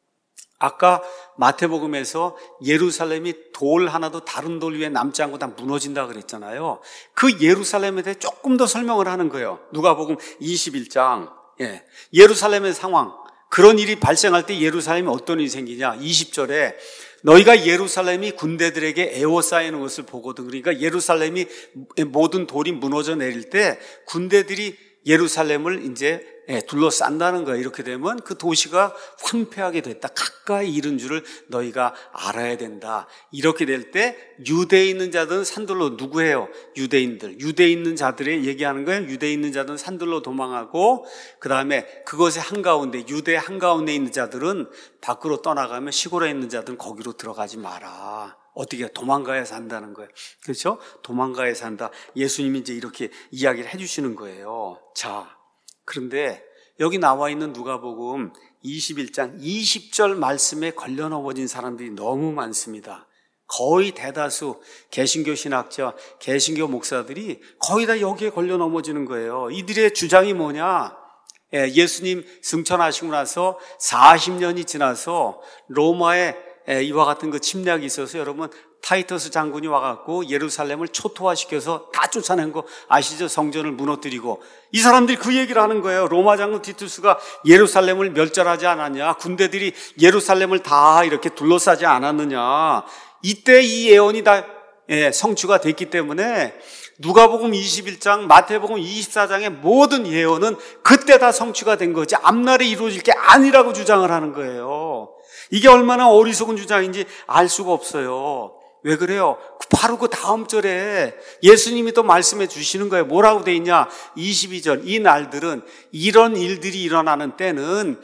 아까 마태복음에서 예루살렘이 돌 하나도 다른 돌 위에 남지 않고 다 무너진다 그랬잖아요. 그 예루살렘에 대해 조금 더 설명을 하는 거예요. 누가복음 이십일 장. 예. 예루살렘의 상황. 그런 일이 발생할 때 예루살렘에 어떤 일이 생기냐? 이십 절에 너희가 예루살렘이 군대들에게 에워싸이는 것을 보거든. 그러니까 예루살렘이 모든 돌이 무너져 내릴 때 군대들이 예루살렘을 이제 둘러싼다는 거예요. 이렇게 되면 그 도시가 황폐하게 됐다. 가까이 이른 줄을 너희가 알아야 된다. 이렇게 될 때 유대에 있는 자들은 산들로, 누구예요? 유대인들. 유대에 있는 자들이 얘기하는 거예요. 유대에 있는 자들은 산들로 도망하고, 그 다음에 그것의 한가운데, 유대 한가운데 있는 자들은 밖으로 떠나가면 시골에 있는 자들은 거기로 들어가지 마라. 어떻게 도망가야 산다는 거예요. 그렇죠? 도망가야 산다. 예수님이 이제 이렇게 이야기를 해주시는 거예요. 자, 그런데 여기 나와 있는 누가복음 이십일 장 이십 절 말씀에 걸려 넘어진 사람들이 너무 많습니다. 거의 대다수 개신교 신학자, 개신교 목사들이 거의 다 여기에 걸려 넘어지는 거예요. 이들의 주장이 뭐냐? 예수님 승천하시고 나서 사십 년이 지나서 로마에 이와 같은 그 침략이 있어서 여러분 타이터스 장군이 와갖고 예루살렘을 초토화시켜서 다 쫓아낸 거 아시죠? 성전을 무너뜨리고. 이 사람들이 그 얘기를 하는 거예요. 로마 장군 티투스가 예루살렘을 멸절하지 않았냐? 군대들이 예루살렘을 다 이렇게 둘러싸지 않았느냐? 이때 이 예언이 다 성취가 됐기 때문에 누가복음 이십일 장, 마태복음 이십사 장의 모든 예언은 그때 다 성취가 된 거지 앞날에 이루어질 게 아니라고 주장을 하는 거예요. 이게 얼마나 어리석은 주장인지 알 수가 없어요. 왜 그래요? 바로 그 다음 절에 예수님이 또 말씀해 주시는 거예요. 뭐라고 돼 있냐? 이십이 절. 이 날들은, 이런 일들이 일어나는 때는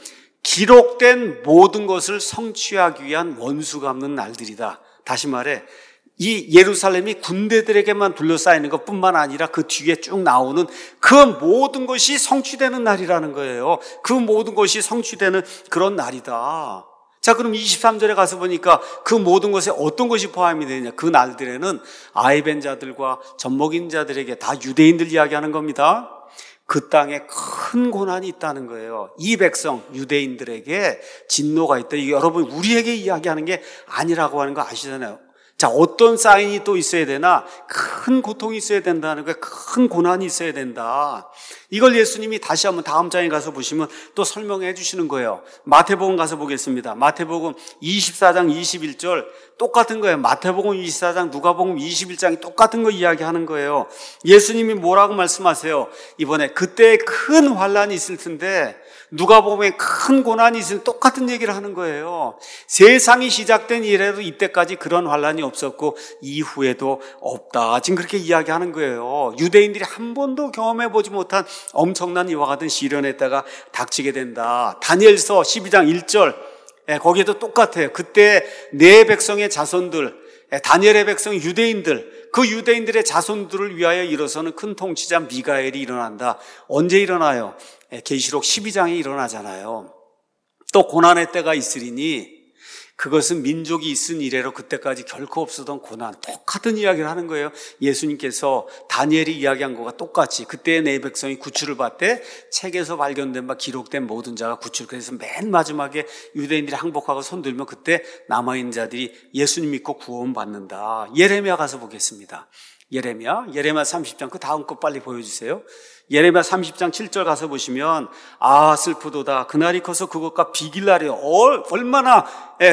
기록된 모든 것을 성취하기 위한 원수 갚는 날들이다. 다시 말해, 이 예루살렘이 군대들에게만 둘러싸이는 것뿐만 아니라 그 뒤에 쭉 나오는 그 모든 것이 성취되는 날이라는 거예요. 그 모든 것이 성취되는 그런 날이다. 자, 그럼 이십삼 절에 가서 보니까 그 모든 것에 어떤 것이 포함이 되느냐? 그 날들에는 아이벤 자들과 젖먹인 자들에게, 다 유대인들 이야기하는 겁니다. 그 땅에 큰 고난이 있다는 거예요. 이 백성 유대인들에게 진노가 있다. 이게 여러분 우리에게 이야기하는 게 아니라고 하는 거 아시잖아요. 자, 어떤 사인이 또 있어야 되나? 큰 고통이 있어야 된다는 거예요. 큰 고난이 있어야 된다. 이걸 예수님이 다시 한번 다음 장에 가서 보시면 또 설명해 주시는 거예요. 마태복음 가서 보겠습니다. 마태복음 이십사 장 이십일 절 똑같은 거예요. 마태복음 이십사 장, 누가복음 이십일 장이 똑같은 거 이야기하는 거예요. 예수님이 뭐라고 말씀하세요? 이번에 그때 큰 환란이 있을 텐데 누가복음에 큰 고난이 있으면 똑같은 얘기를 하는 거예요. 세상이 시작된 이래로 이때까지 그런 환란이 없었고 이후에도 없다. 지금 그렇게 이야기하는 거예요. 유대인들이 한 번도 경험해보지 못한 엄청난 이와 같은 시련에다가 닥치게 된다. 다니엘서 십이 장 일 절, 거기에도 똑같아요. 그때 내 백성의 자손들, 다니엘의 백성 유대인들, 그 유대인들의 자손들을 위하여 일어서는 큰 통치자 미가엘이 일어난다. 언제 일어나요? 계시록 십이 장에 일어나잖아요. 또 고난의 때가 있으리니 그것은 민족이 있은 이래로 그때까지 결코 없었던 고난. 똑같은 이야기를 하는 거예요. 예수님께서 다니엘이 이야기한 것과 똑같이 그때 내 백성이 구출을 받되 책에서 발견된 바 기록된 모든 자가 구출. 그래서 맨 마지막에 유대인들이 항복하고 손들면 그때 남아있는 자들이 예수님 믿고 구원받는다. 예레미야 가서 보겠습니다. 예레미야, 예레미야 삼십 장, 그 다음 거 빨리 보여주세요. 예레미야 삼십 장 칠 절 가서 보시면 아 슬프도다. 그날이 커서 그것과 비길 날이요. 얼마나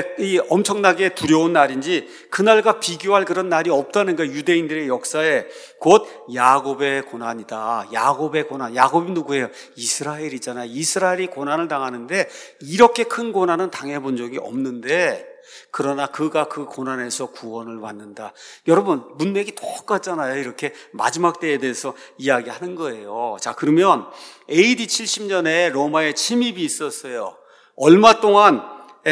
이 엄청나게 두려운 날인지 그날과 비교할 그런 날이 없다는 거예요. 유대인들의 역사에 곧 야곱의 고난이다. 야곱의 고난. 야곱이 누구예요? 이스라엘이잖아요. 이스라엘이 고난을 당하는데 이렇게 큰 고난은 당해본 적이 없는데 그러나 그가 그 고난에서 구원을 받는다. 여러분 문맥이 똑같잖아요. 이렇게 마지막 때에 대해서 이야기하는 거예요. 자, 그러면 에이디 칠십 년에 로마의 침입이 있었어요. 얼마 동안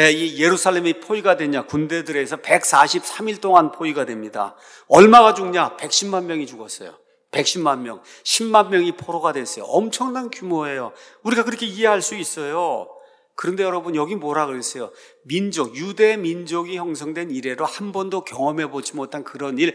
이 예루살렘이 포위가 됐냐? 군대들에서 백사십삼 일 동안 포위가 됩니다. 얼마가 죽냐? 백십만 명이 죽었어요. 백십만 명, 십만 명이 포로가 됐어요. 엄청난 규모예요. 우리가 그렇게 이해할 수 있어요. 그런데 여러분 여기 뭐라 그랬어요? 민족, 유대 민족이 형성된 이래로 한 번도 경험해 보지 못한 그런 일,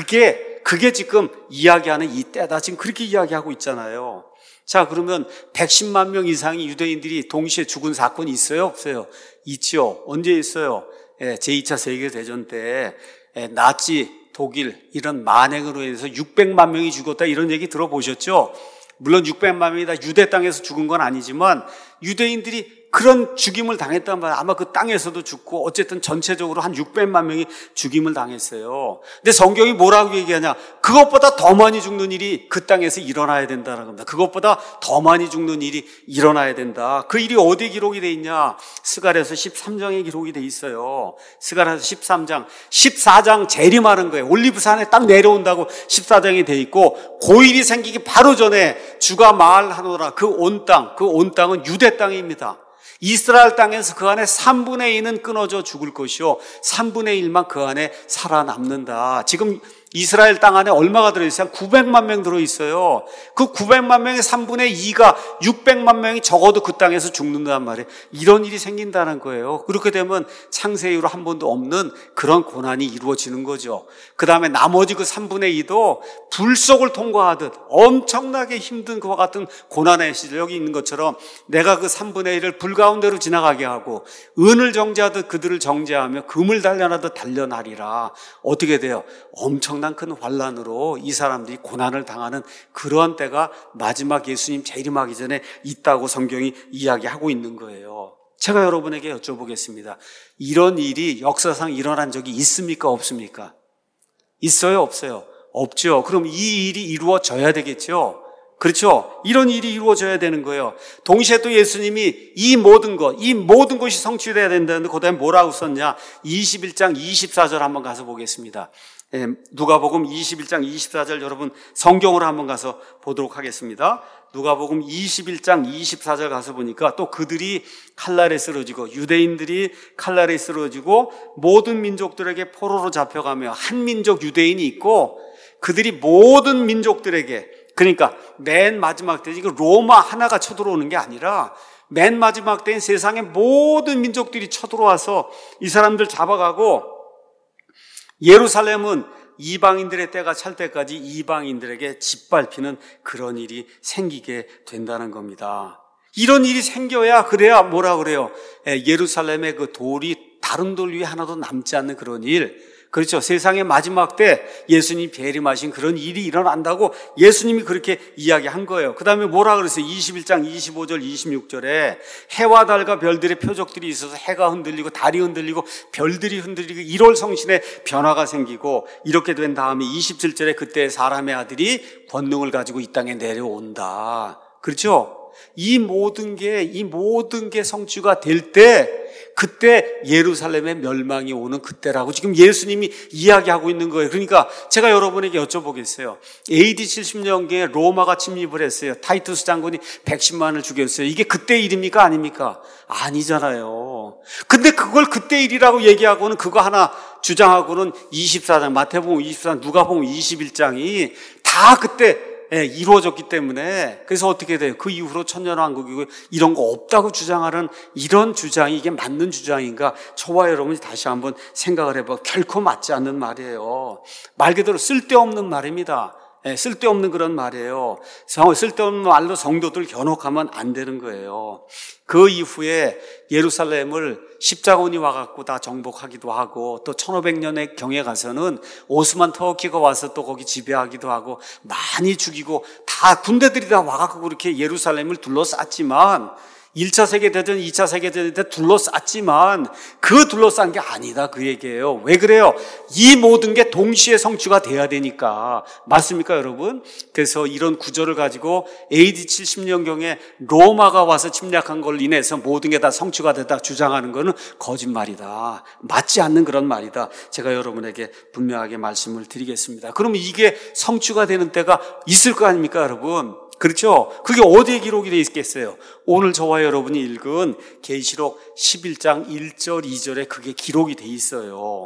그게 그게 지금 이야기하는 이 때다. 지금 그렇게 이야기하고 있잖아요. 자, 그러면 백십만 명 이상의 유대인들이 동시에 죽은 사건이 있어요? 없어요? 있죠. 언제 있어요? 예, 제이 차 세계대전 때 예, 나치, 독일 이런 만행으로 인해서 육백만 명이 죽었다 이런 얘기 들어보셨죠? 물론 육백만 명이 다 유대 땅에서 죽은 건 아니지만 유대인들이 그런 죽임을 당했단 말이에요. 아마 그 땅에서도 죽고 어쨌든 전체적으로 한 육백만 명이 죽임을 당했어요. 근데 성경이 뭐라고 얘기하냐? 그것보다 더 많이 죽는 일이 그 땅에서 일어나야 된다는 겁니다. 그것보다 더 많이 죽는 일이 일어나야 된다. 그 일이 어디에 기록이 돼 있냐? 스가랴서 십삼 장에 기록이 돼 있어요. 스가랴서 십삼 장, 십사 장 재림하는 거예요. 올리브산에 딱 내려온다고 십사 장이 돼 있고 고일이 생기기 바로 전에 주가 말하노라. 그 온 땅, 그 온 땅은 유대 땅입니다. 이스라엘 땅에서 그 안에 삼분의 이는 끊어져 죽을 것이요 삼분의 일만 그 안에 살아남는다. 지금 이스라엘 땅 안에 얼마가 들어있어요? 구백만 명 들어있어요. 그 구백만 명의 삼분의 이가 육백만 명이 적어도 그 땅에서 죽는단 말이에요. 이런 일이 생긴다는 거예요. 그렇게 되면 창세 이후로 한 번도 없는 그런 고난이 이루어지는 거죠. 그 다음에 나머지 그 삼분의 이도 불 속을 통과하듯 엄청나게 힘든 그와 같은 고난의 시력이 있는 것처럼 내가 그 삼분의 일을 불 가운데로 지나가게 하고 은을 정죄하듯 그들을 정죄하며 금을 단련하듯 단련하리라. 어떻게 돼요? 엄청난 큰 환난으로 이 사람들이 고난을 당하는 그러한 때가 마지막 예수님 재림하기 전에 있다고 성경이 이야기하고 있는 거예요. 제가 여러분에게 여쭤보겠습니다. 이런 일이 역사상 일어난 적이 있습니까? 없습니까? 있어요? 없어요? 없죠. 그럼 이 일이 이루어져야 되겠죠? 그렇죠? 이런 일이 이루어져야 되는 거예요. 동시에 또 예수님이 이 모든 것, 이 모든 것이 성취돼야 된다는데 그 다음에 뭐라고 썼냐? 이십일 장 이십사 절 한번 가서 보겠습니다. 예, 누가복음 이십일 장 이십사 절 여러분 성경으로 한번 가서 보도록 하겠습니다. 누가복음 이십일 장 이십사 절 가서 보니까 또 그들이 칼날에 쓰러지고 유대인들이 칼날에 쓰러지고 모든 민족들에게 포로로 잡혀가며 한 민족 유대인이 있고 그들이 모든 민족들에게, 그러니까 맨 마지막 때 이거 로마 하나가 쳐들어오는 게 아니라 맨 마지막 때인 세상의 모든 민족들이 쳐들어와서 이 사람들 잡아가고 예루살렘은 이방인들의 때가 찰 때까지 이방인들에게 짓밟히는 그런 일이 생기게 된다는 겁니다. 이런 일이 생겨야 그래야 뭐라 그래요? 예루살렘의 그 돌이 다른 돌 위에 하나도 남지 않는 그런 일. 그렇죠. 세상의 마지막 때 예수님 재림하신 그런 일이 일어난다고 예수님이 그렇게 이야기한 거예요. 그 다음에 뭐라 그랬어요? 이십일 장 이십오 절 이십육 절에 해와 달과 별들의 표적들이 있어서 해가 흔들리고 달이 흔들리고 별들이 흔들리고 일월 성신의 변화가 생기고 이렇게 된 다음에 이십칠 절에 그때 사람의 아들이 권능을 가지고 이 땅에 내려온다. 그렇죠? 이 모든 게, 이 모든 게 성취가 될 때 그때 예루살렘의 멸망이 오는 그때라고 지금 예수님이 이야기하고 있는 거예요. 그러니까 제가 여러분에게 여쭤보겠어요. 에이디 칠십 년경에 로마가 침입을 했어요. 타이투스 장군이 백십만을 죽였어요. 이게 그때 일입니까? 아닙니까? 아니잖아요. 근데 그걸 그때 일이라고 얘기하고는 그거 하나 주장하고는 이십사 장, 마태복음 이십사 장, 누가복음 이십일 장이 다 그때 예, 이루어졌기 때문에 그래서 어떻게 돼요? 그 이후로 천년왕국이고 이런 거 없다고 주장하는 이런 주장이 이게 맞는 주장인가? 저와 여러분이 다시 한번 생각을 해봐. 결코 맞지 않는 말이에요. 말 그대로 쓸데없는 말입니다. 예, 쓸데없는 그런 말이에요. 쓸데없는 말로 성도들 견혹하면 안 되는 거예요. 그 이후에 예루살렘을 십자군이 와갖고 다 정복하기도 하고 또 천오백 년의 경에 가서는 오스만 터키가 와서 또 거기 지배하기도 하고 많이 죽이고 다 군대들이 다 와갖고 그렇게 예루살렘을 둘러쌌지만 일 차 세계대전, 이 차 세계대전 때 둘러쌌지만 그 둘러싼 게 아니다 그 얘기예요. 왜 그래요? 이 모든 게 동시에 성취가 돼야 되니까. 맞습니까 여러분? 그래서 이런 구절을 가지고 에이디 칠십 년경에 로마가 와서 침략한 걸 인해서 모든 게 다 성취가 됐다 주장하는 거는 거짓말이다. 맞지 않는 그런 말이다. 제가 여러분에게 분명하게 말씀을 드리겠습니다. 그러면 이게 성취가 되는 때가 있을 거 아닙니까 여러분? 그렇죠? 그게 어디에 기록이 되어 있겠어요? 오늘 저와 여러분이 읽은 계시록 십일 장 일 절 이 절에 그게 기록이 되어 있어요.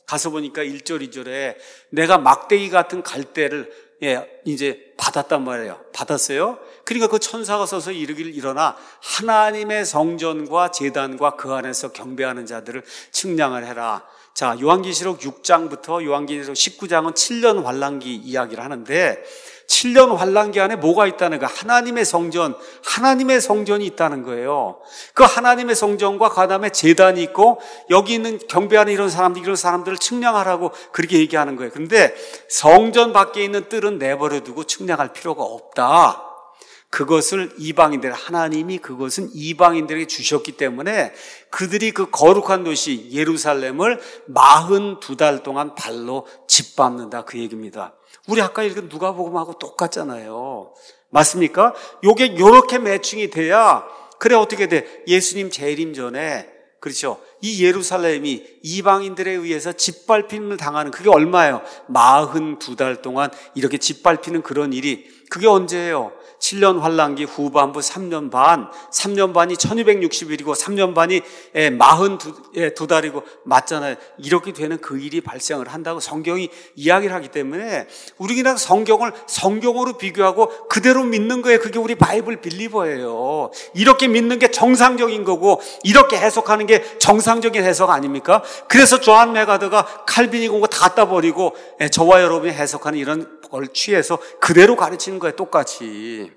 가서 보니까 일 절, 이 절에 내가 막대기 같은 갈대를 예, 이제 받았단 말이에요. 받았어요. 그러니까 그 천사가 서서 이르기를 일어나 하나님의 성전과 제단과 그 안에서 경배하는 자들을 측량을 해라. 자, 요한계시록 육 장부터 요한계시록 십구 장은 칠 년 환란기 이야기를 하는데 칠 년 환란기 안에 뭐가 있다는 거야? 하나님의 성전, 하나님의 성전이 있다는 거예요. 그 하나님의 성전과 그 다음에 제단이 있고 여기 있는 경배하는 이런 사람들, 이런 사람들을 측량하라고 그렇게 얘기하는 거예요. 그런데 성전 밖에 있는 뜰은 내버려두고 측량할 필요가 없다. 그것을 이방인들, 하나님이 그것은 이방인들에게 주셨기 때문에 그들이 그 거룩한 도시 예루살렘을 사십이 달 동안 발로 짓밟는다, 그 얘기입니다. 우리 아까 읽은 누가복음하고 똑같잖아요. 맞습니까? 요게 요렇게 매칭이 돼야, 그래 어떻게 돼? 예수님 재림 전에, 그렇죠, 이 예루살렘이 이방인들에 의해서 짓밟힘을 당하는, 그게 얼마예요? 사십이 달 동안 이렇게 짓밟히는 그런 일이, 그게 언제예요? 칠 년 환란기 후반부 삼 년 반, 삼 년 반이 천이백육십 일이고 삼 년 반이 사십이 달이고 맞잖아요. 이렇게 되는 그 일이 발생을 한다고 성경이 이야기를 하기 때문에 우리가 성경을 성경으로 비교하고 그대로 믿는 거예요. 그게 우리 바이블 빌리버예요. 이렇게 믿는 게 정상적인 거고 이렇게 해석하는 게 정상적인 해석 아닙니까? 그래서 조한 메가더가 칼빈이 공 거 다 갖다 버리고 저와 여러분이 해석하는 이런 걸 취해서 그대로 가르치는 거예요. 똑같이.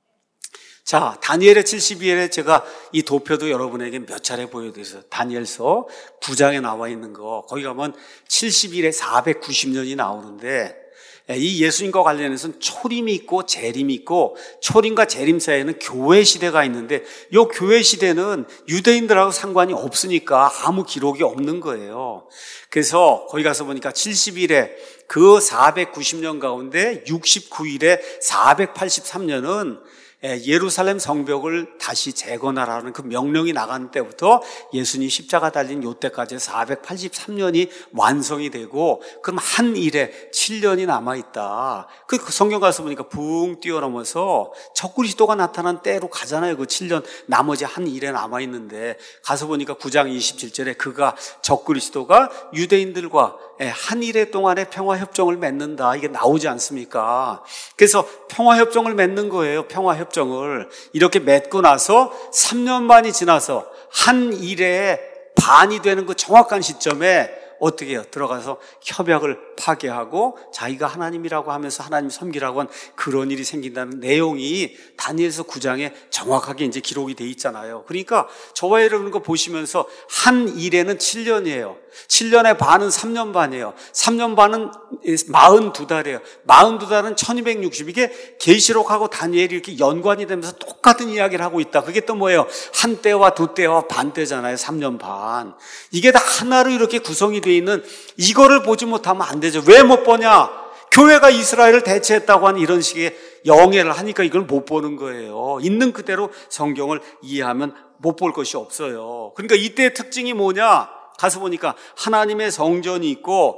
자, 다니엘의 칠십이 일에 제가 이 도표도 여러분에게 몇 차례 보여드렸어요. 다니엘서 구 장에 나와 있는 거. 거기 가면 칠십 일에 사백구십 년이 나오는데 이 예수님과 관련해서는 초림이 있고 재림이 있고 초림과 재림 사이에는 교회 시대가 있는데 이 교회 시대는 유대인들하고 상관이 없으니까 아무 기록이 없는 거예요. 그래서 거기 가서 보니까 칠십 일에 그 사백구십 년 가운데 육십구 일에 사백팔십삼 년은 예루살렘 성벽을 다시 재건하라는 그 명령이 나간 때부터 예수님 십자가 달린 요때까지 사백팔십삼 년이 완성이 되고, 그럼 한 일에 칠 년이 남아있다. 그 성경 가서 보니까 붕 뛰어넘어서 적그리스도가 나타난 때로 가잖아요. 그 칠 년 나머지 한 일에 남아있는데 가서 보니까 구 장 이십칠 절에 그가 적그리스도가 유대인들과 한 일해 동안의 평화협정을 맺는다, 이게 나오지 않습니까? 그래서 평화협정을 맺는 거예요. 평화협정을 이렇게 맺고 나서 삼 년 반이 지나서 한 일에 반이 되는 그 정확한 시점에 어떻게 해요? 들어가서 협약을 파괴하고 자기가 하나님이라고 하면서 하나님 섬기라고 한 그런 일이 생긴다는 내용이 다니엘서 구 장에 정확하게 이제 기록이 돼 있잖아요. 그러니까 저와 여러분 거 보시면서 한 일에는 칠 년이에요. 칠 년의 반은 삼 년 반이에요. 삼 년 반은 사십이 달이에요. 사십이 달은 천이백육십, 이게 계시록하고 다니엘이 이렇게 연관이 되면서 똑같은 이야기를 하고 있다. 그게 또 뭐예요? 한 때와 두 때와 반 때잖아요. 삼 년 반. 이게 다 하나로 이렇게 구성이 되어 있는, 이거를 보지 못하면 안 되죠. 왜 못 보냐? 교회가 이스라엘을 대체했다고 하는 이런 식의 영예를 하니까 이걸 못 보는 거예요. 있는 그대로 성경을 이해하면 못 볼 것이 없어요. 그러니까 이때의 특징이 뭐냐? 가서 보니까 하나님의 성전이 있고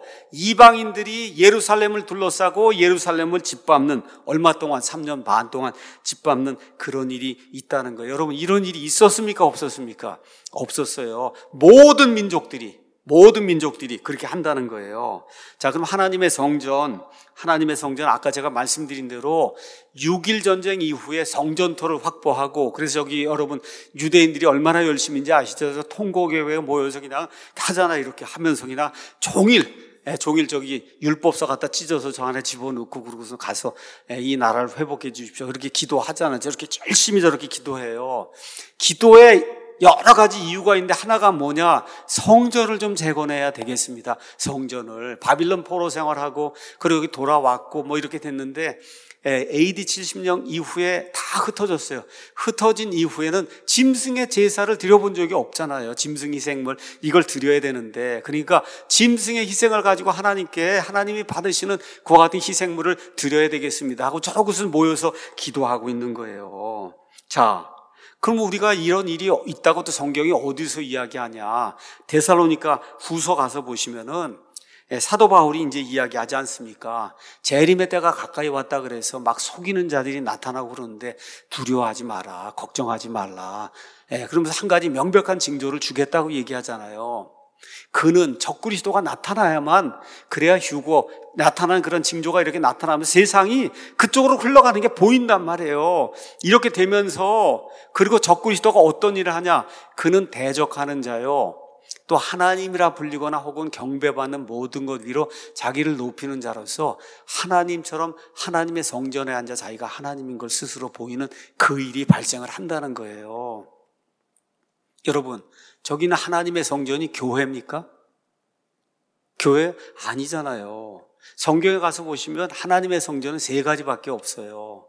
이방인들이 예루살렘을 둘러싸고 예루살렘을 짓밟는, 얼마 동안, 삼 년 반 동안 짓밟는 그런 일이 있다는 거예요. 여러분, 이런 일이 있었습니까? 없었습니까? 없었어요. 모든 민족들이 모든 민족들이 그렇게 한다는 거예요. 자, 그럼 하나님의 성전, 하나님의 성전, 아까 제가 말씀드린 대로 육 일 전쟁 이후에 성전토를 확보하고, 그래서 여기 여러분 유대인들이 얼마나 열심인지 아시죠? 통곡교회에 모여서 그냥 하잖아요. 이렇게 하면서 그냥 종일 예, 종일 저기 율법서 갖다 찢어서 저 안에 집어넣고 그러고서 가서 예, 이 나라를 회복해 주십시오. 그렇게 기도하잖아요. 저렇게 열심히 저렇게 기도해요. 기도에 여러 가지 이유가 있는데 하나가 뭐냐? 성전을 좀 재건해야 되겠습니다. 성전을. 바빌론 포로 생활하고 그리고 여기 돌아왔고 뭐 이렇게 됐는데 에이디 칠십 년 이후에 다 흩어졌어요. 흩어진 이후에는 짐승의 제사를 드려본 적이 없잖아요. 짐승 희생물 이걸 드려야 되는데, 그러니까 짐승의 희생을 가지고 하나님께, 하나님이 받으시는 그와 같은 희생물을 드려야 되겠습니다 하고 저곳을 모여서 기도하고 있는 거예요. 자, 그럼 우리가 이런 일이 있다고 또 성경이 어디서 이야기하냐? 데살로니가 후서 가서 보시면은 사도 바울이 이제 이야기하지 않습니까? 재림의 때가 가까이 왔다 그래서 막 속이는 자들이 나타나고 그러는데 두려워하지 마라, 걱정하지 말라. 예, 그러면서 한 가지 명백한 징조를 주겠다고 얘기하잖아요. 그는 적그리스도가 나타나야만, 그래야 휴고, 나타나는 그런 징조가 이렇게 나타나면 세상이 그쪽으로 흘러가는 게 보인단 말이에요. 이렇게 되면서, 그리고 적그리스도가 어떤 일을 하냐? 그는 대적하는 자요, 또 하나님이라 불리거나 혹은 경배받는 모든 것 위로 자기를 높이는 자로서 하나님처럼 하나님의 성전에 앉아 자기가 하나님인 걸 스스로 보이는 그 일이 발생을 한다는 거예요. 여러분, 저기는 하나님의 성전이 교회입니까? 교회 아니잖아요. 성경에 가서 보시면 하나님의 성전은 세 가지밖에 없어요.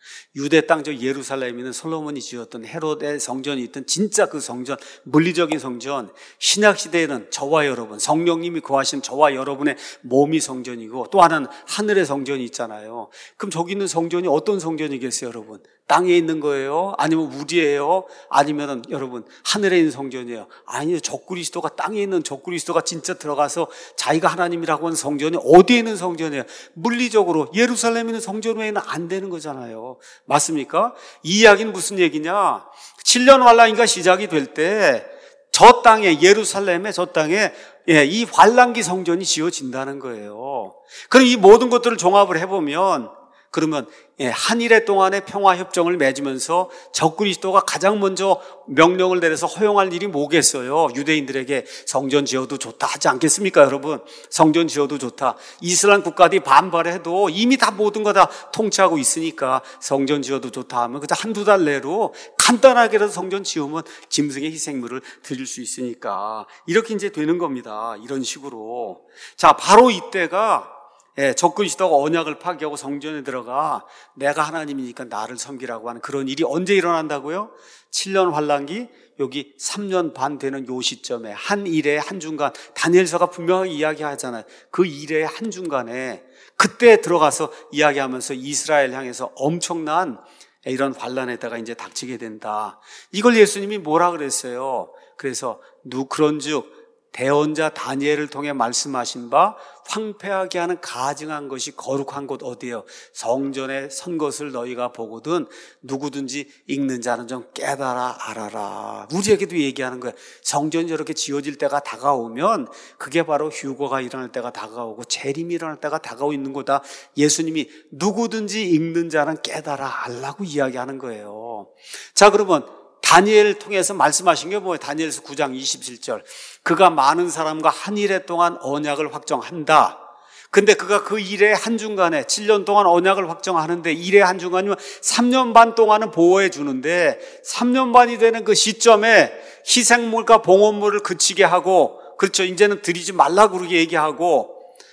유대 땅 저 예루살렘에는 솔로몬이 지었던 헤롯의 성전이 있던 진짜 그 성전, 물리적인 성전. 신약 시대에는 저와 여러분, 성령님이 거하신 저와 여러분의 몸이 성전이고, 또 하나는 하늘의 성전이 있잖아요. 그럼 저기 있는 성전이 어떤 성전이겠어요, 여러분? 땅에 있는 거예요? 아니면 우리예요? 아니면 여러분 하늘에 있는 성전이에요? 아니요, 적그리스도가, 땅에 있는 적그리스도가 진짜 들어가서 자기가 하나님이라고 하는 성전이 어디에 있는 성전이에요? 물리적으로 예루살렘에 있는 성전 외에는 안 되는 거잖아요. 맞습니까? 이 이야기는 무슨 얘기냐? 칠 년 환란기가 시작이 될 때 저 땅에, 예루살렘에 저 땅에 예, 이 환란기 성전이 지어진다는 거예요. 그럼 이 모든 것들을 종합을 해보면, 그러면 예, 한일의 동안의 평화협정을 맺으면서 적그리스도가 가장 먼저 명령을 내려서 허용할 일이 뭐겠어요? 유대인들에게 성전 지어도 좋다 하지 않겠습니까, 여러분? 성전 지어도 좋다. 이슬람 국가들이 반발해도 이미 다 모든 거 다 통치하고 있으니까 성전 지어도 좋다 하면 그저 한두 달 내로 간단하게라도 성전 지으면 짐승의 희생물을 드릴 수 있으니까 이렇게 이제 되는 겁니다. 이런 식으로. 자, 바로 이때가 예, 적그리스도가 언약을 파기하고 성전에 들어가 내가 하나님이니까 나를 섬기라고 하는 그런 일이 언제 일어난다고요? 칠 년 환란기, 여기 삼 년 반 되는 요 시점에 한 일의 한중간, 다니엘서가 분명하게 이야기하잖아요. 그 일의 한중간에 그때 들어가서 이야기하면서 이스라엘 향해서 엄청난 이런 환란에다가 이제 닥치게 된다. 이걸 예수님이 뭐라 그랬어요? 그래서 누 그런즉 대언자 다니엘을 통해 말씀하신 바 황폐하게 하는 가증한 것이 거룩한 곳 어디예요? 성전에 선 것을 너희가 보거든 누구든지 읽는 자는 좀 깨달아 알아라. 우리에게도 얘기하는 거예요. 성전이 저렇게 지어질 때가 다가오면 그게 바로 휴거가 일어날 때가 다가오고 재림이 일어날 때가 다가오고 있는 거다. 예수님이 누구든지 읽는 자는 깨달아 알라고 이야기하는 거예요. 자, 그러면 다니엘을 통해서 말씀하신 게 뭐예요? 다니엘서 구 장 이십칠 절. 그가 많은 사람과 한 일해 동안 언약을 확정한다. 근데 그가 그 일의 한중간에 칠 년 동안 언약을 확정하는데 일의 한중간이면 삼 년 반 동안은 보호해 주는데 삼 년 반이 되는 그 시점에 희생물과 봉헌물을 그치게 하고, 그렇죠, 이제는 드리지 말라 그러게 얘기하고,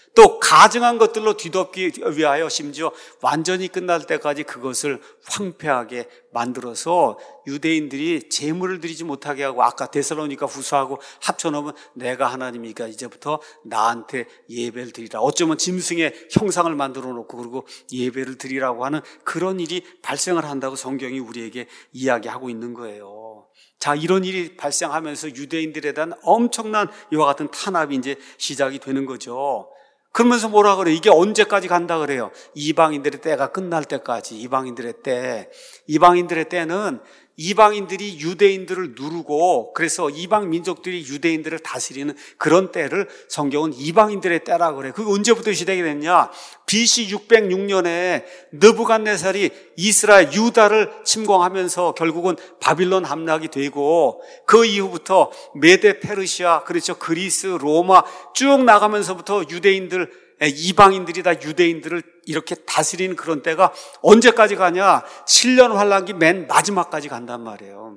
또 가증한 것들로 뒤덮기 위하여 심지어 완전히 끝날 때까지 그것을 황폐하게 만들어서 유대인들이 제물을 드리지 못하게 하고, 아까 데살로니가 후서하고 합쳐놓으면 내가 하나님이니까 이제부터 나한테 예배를 드리라. 어쩌면 짐승의 형상을 만들어 놓고 그리고 예배를 드리라고 하는 그런 일이 발생을 한다고 성경이 우리에게 이야기하고 있는 거예요. 자, 이런 일이 발생하면서 유대인들에 대한 엄청난 이와 같은 탄압이 이제 시작이 되는 거죠. 그러면서 뭐라 그래요? 이게 언제까지 간다 그래요? 이방인들의 때가 끝날 때까지. 이방인들의 때. 이방인들의 때는 이방인들이 유대인들을 누르고, 그래서 이방 민족들이 유대인들을 다스리는 그런 때를 성경은 이방인들의 때라 그래요. 그게 언제부터 시작이 됐냐? 비씨 육백육 년에 느부갓네살이 이스라엘 유다를 침공하면서 결국은 바빌론 함락이 되고, 그 이후부터 메데 페르시아, 그렇죠, 그리스, 로마 쭉 나가면서부터 유대인들, 이방인들이 다 유대인들을 이렇게 다스리는 그런 때가 언제까지 가냐? 칠 년 환란기 맨 마지막까지 간단 말이에요.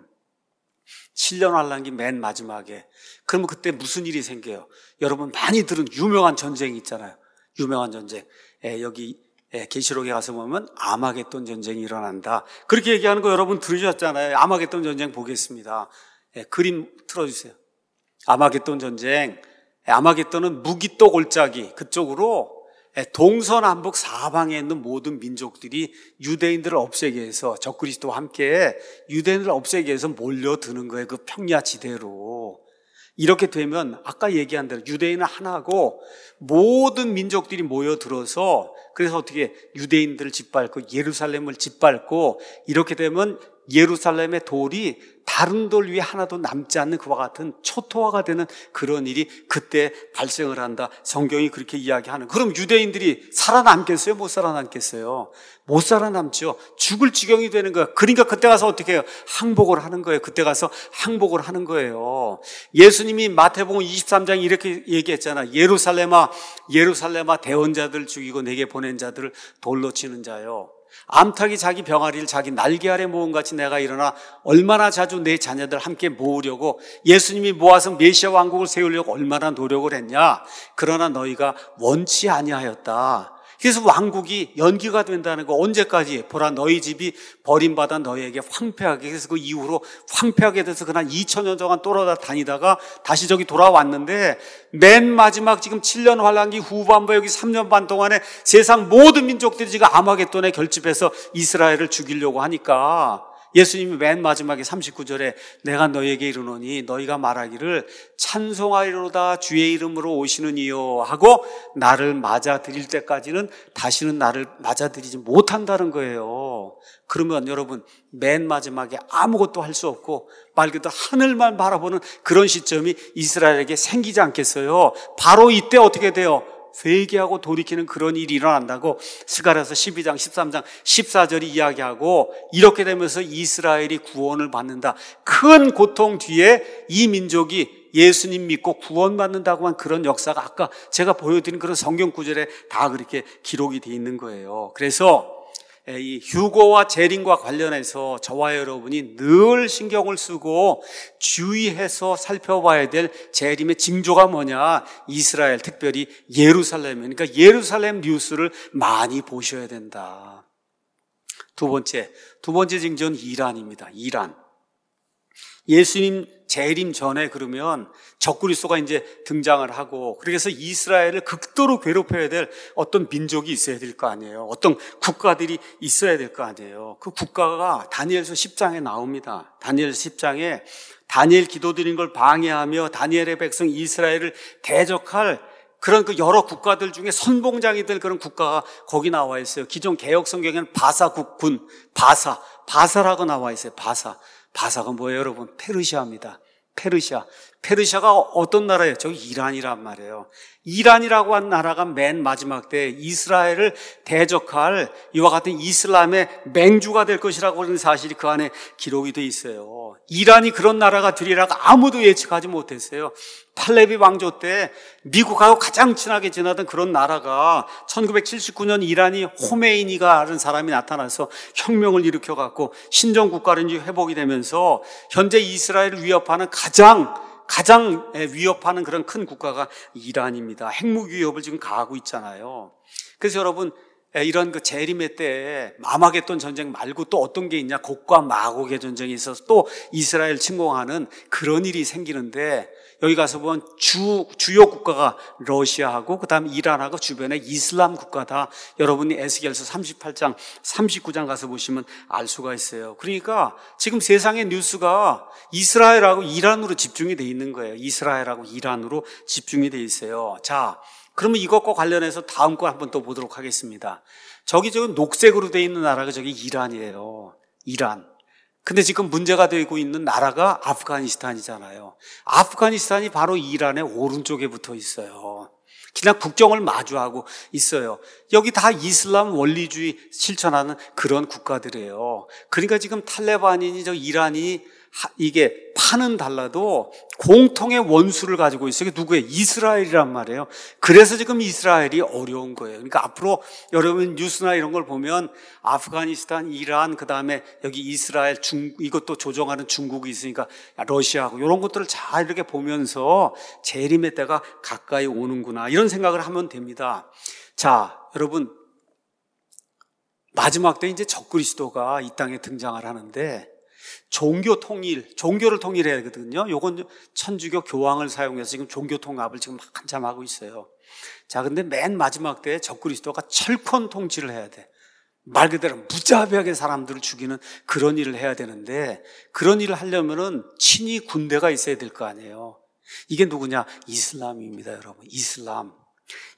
칠 년 환란기 맨 마지막에. 그러면 그때 무슨 일이 생겨요? 여러분 많이 들은 유명한 전쟁이 있잖아요. 유명한 전쟁. 예, 여기 예, 계시록에 가서 보면 아마겟돈 전쟁이 일어난다. 그렇게 얘기하는 거 여러분 들으셨잖아요. 아마겟돈 전쟁 보겠습니다. 예, 그림 틀어주세요. 아마겟돈 전쟁. 아마겟돈은 무기또 골짜기 그쪽으로 동서남북 사방에 있는 모든 민족들이 유대인들을 없애기 위해서, 적그리스도와 함께 유대인들을 없애기 위해서 몰려드는 거예요. 그 평야 지대로. 이렇게 되면 아까 얘기한 대로 유대인은 하나고 모든 민족들이 모여들어서, 그래서 어떻게 유대인들을 짓밟고 예루살렘을 짓밟고, 이렇게 되면 예루살렘의 돌이 다른 돌 위에 하나도 남지 않는 그와 같은 초토화가 되는 그런 일이 그때 발생을 한다. 성경이 그렇게 이야기하는. 그럼 유대인들이 살아남겠어요? 못 살아남겠어요? 못 살아남죠. 죽을 지경이 되는 거예요. 그러니까 그때 가서 어떻게 해요? 항복을 하는 거예요. 그때 가서 항복을 하는 거예요. 예수님이 마태복음 이십삼 장에 이렇게 얘기했잖아. 예루살렘아, 예루살렘아, 대언자들 죽이고 내게 보낸 자들을 돌로 치는 자요. 암탉이 자기 병아리를 자기 날개 아래 모음같이 내가 일어나 얼마나 자주 내 자녀들 함께 모으려고, 예수님이 모아서 메시아 왕국을 세우려고 얼마나 노력을 했냐. 그러나 너희가 원치 아니하였다. 그래서 왕국이 연기가 된다는 거. 언제까지? 보라, 너희 집이 버림받아 너희에게 황폐하게. 그래서 그 이후로 황폐하게 돼서 그날 이천 년 동안 돌아다니다가 다시 저기 돌아왔는데, 맨 마지막 지금 칠 년 환란기 후반부 여기 삼 년 반 동안에 세상 모든 민족들이 지금 아마겟돈에 결집해서 이스라엘을 죽이려고 하니까 예수님이 맨 마지막에 삼십구 절에 내가 너희에게 이르노니 너희가 말하기를 찬송하리로다 주의 이름으로 오시는 이요 하고 나를 맞아들일 때까지는 다시는 나를 맞아들이지 못한다는 거예요. 그러면 여러분, 맨 마지막에 아무것도 할 수 없고 말 그대로 하늘만 바라보는 그런 시점이 이스라엘에게 생기지 않겠어요? 바로 이때 어떻게 돼요? 회개하고 돌이키는 그런 일이 일어난다고 스가랴서 십이 장 십삼 장 십사 절이 이야기하고, 이렇게 되면서 이스라엘이 구원을 받는다. 큰 고통 뒤에 이 민족이 예수님 믿고 구원받는다고 한 그런 역사가 아까 제가 보여드린 그런 성경 구절에 다 그렇게 기록이 되어 있는 거예요. 그래서 이 휴거와 재림과 관련해서 저와 여러분이 늘 신경을 쓰고 주의해서 살펴봐야 될 재림의 징조가 뭐냐? 이스라엘, 특별히 예루살렘이니까 예루살렘 뉴스를 많이 보셔야 된다. 두 번째, 두 번째 징조는 이란입니다. 이란. 예수님 재림 전에 그러면 적그리스도가 이제 등장을 하고, 그래서 이스라엘을 극도로 괴롭혀야 될 어떤 민족이 있어야 될 거 아니에요. 어떤 국가들이 있어야 될 거 아니에요. 그 국가가 다니엘서 십 장에 나옵니다. 다니엘 십 장에 다니엘 기도드린 걸 방해하며 다니엘의 백성 이스라엘을 대적할 그런 그 여러 국가들 중에 선봉장이 될 그런 국가가 거기 나와 있어요. 기존 개혁 성경에는 바사 국군, 바사, 바사라고 나와 있어요. 바사. 바사가 뭐예요, 여러분? 페르시아입니다. 페르시아. 페르시아가 어떤 나라예요? 저기 이란이란 말이에요. 이란이라고 한 나라가 맨 마지막 때 이스라엘을 대적할 이와 같은 이슬람의 맹주가 될 것이라고 하는 사실이 그 안에 기록이 돼 있어요. 이란이 그런 나라가 되리라고 아무도 예측하지 못했어요. 팔레비 왕조 때 미국하고 가장 친하게 지내던 그런 나라가 천구백칠십구 년 이란이 호메이니가 하는 사람이 나타나서 혁명을 일으켜갖고 신정국가를 회복이 되면서 현재 이스라엘을 위협하는 가장 가장 위협하는 그런 큰 국가가 이란입니다. 핵무기 위협을 지금 가하고 있잖아요. 그래서 여러분, 이런 그 재림의 때에 아마겟돈 전쟁 말고 또 어떤 게 있냐? 곡과 마곡의 전쟁이 있어서 또 이스라엘 침공하는 그런 일이 생기는데, 여기 가서 보면 주, 주요 국가가 러시아하고 그 다음 이란하고 주변에 이슬람 국가다. 여러분이 에스겔서 삼십팔 장, 삼십구 장 가서 보시면 알 수가 있어요. 그러니까 지금 세상의 뉴스가 이스라엘하고 이란으로 집중이 돼 있는 거예요. 이스라엘하고 이란으로 집중이 돼 있어요. 자, 그러면 이것과 관련해서 다음 거 한번 또 보도록 하겠습니다. 저기 저기 녹색으로 돼 있는 나라가 저기 이란이에요. 이란. 근데 지금 문제가 되고 있는 나라가 아프가니스탄이잖아요. 아프가니스탄이 바로 이란의 오른쪽에 붙어 있어요. 그냥 국경을 마주하고 있어요. 여기 다 이슬람 원리주의 실천하는 그런 국가들이에요. 그러니까 지금 탈레반이니 저 이란이 이게 파는 달라도 공통의 원수를 가지고 있어요. 이게 누구예요? 이스라엘이란 말이에요. 그래서 지금 이스라엘이 어려운 거예요. 그러니까 앞으로 여러분 뉴스나 이런 걸 보면 아프가니스탄, 이란, 그 다음에 여기 이스라엘, 중 이것도 조정하는 중국이 있으니까 러시아하고 이런 것들을 잘 이렇게 보면서 재림의 때가 가까이 오는구나 이런 생각을 하면 됩니다. 자, 여러분, 마지막 때 이제 적그리스도가 이 땅에 등장을 하는데, 종교 통일, 종교를 통일해야 되거든요. 요건 천주교 교황을 사용해서 지금 종교 통합을 지금 한참 하고 있어요. 자, 근데 맨 마지막 때에 적그리스도가 철권 통치를 해야 돼. 말 그대로 무자비하게 사람들을 죽이는 그런 일을 해야 되는데, 그런 일을 하려면은 친위 군대가 있어야 될 거 아니에요. 이게 누구냐? 이슬람입니다, 여러분. 이슬람.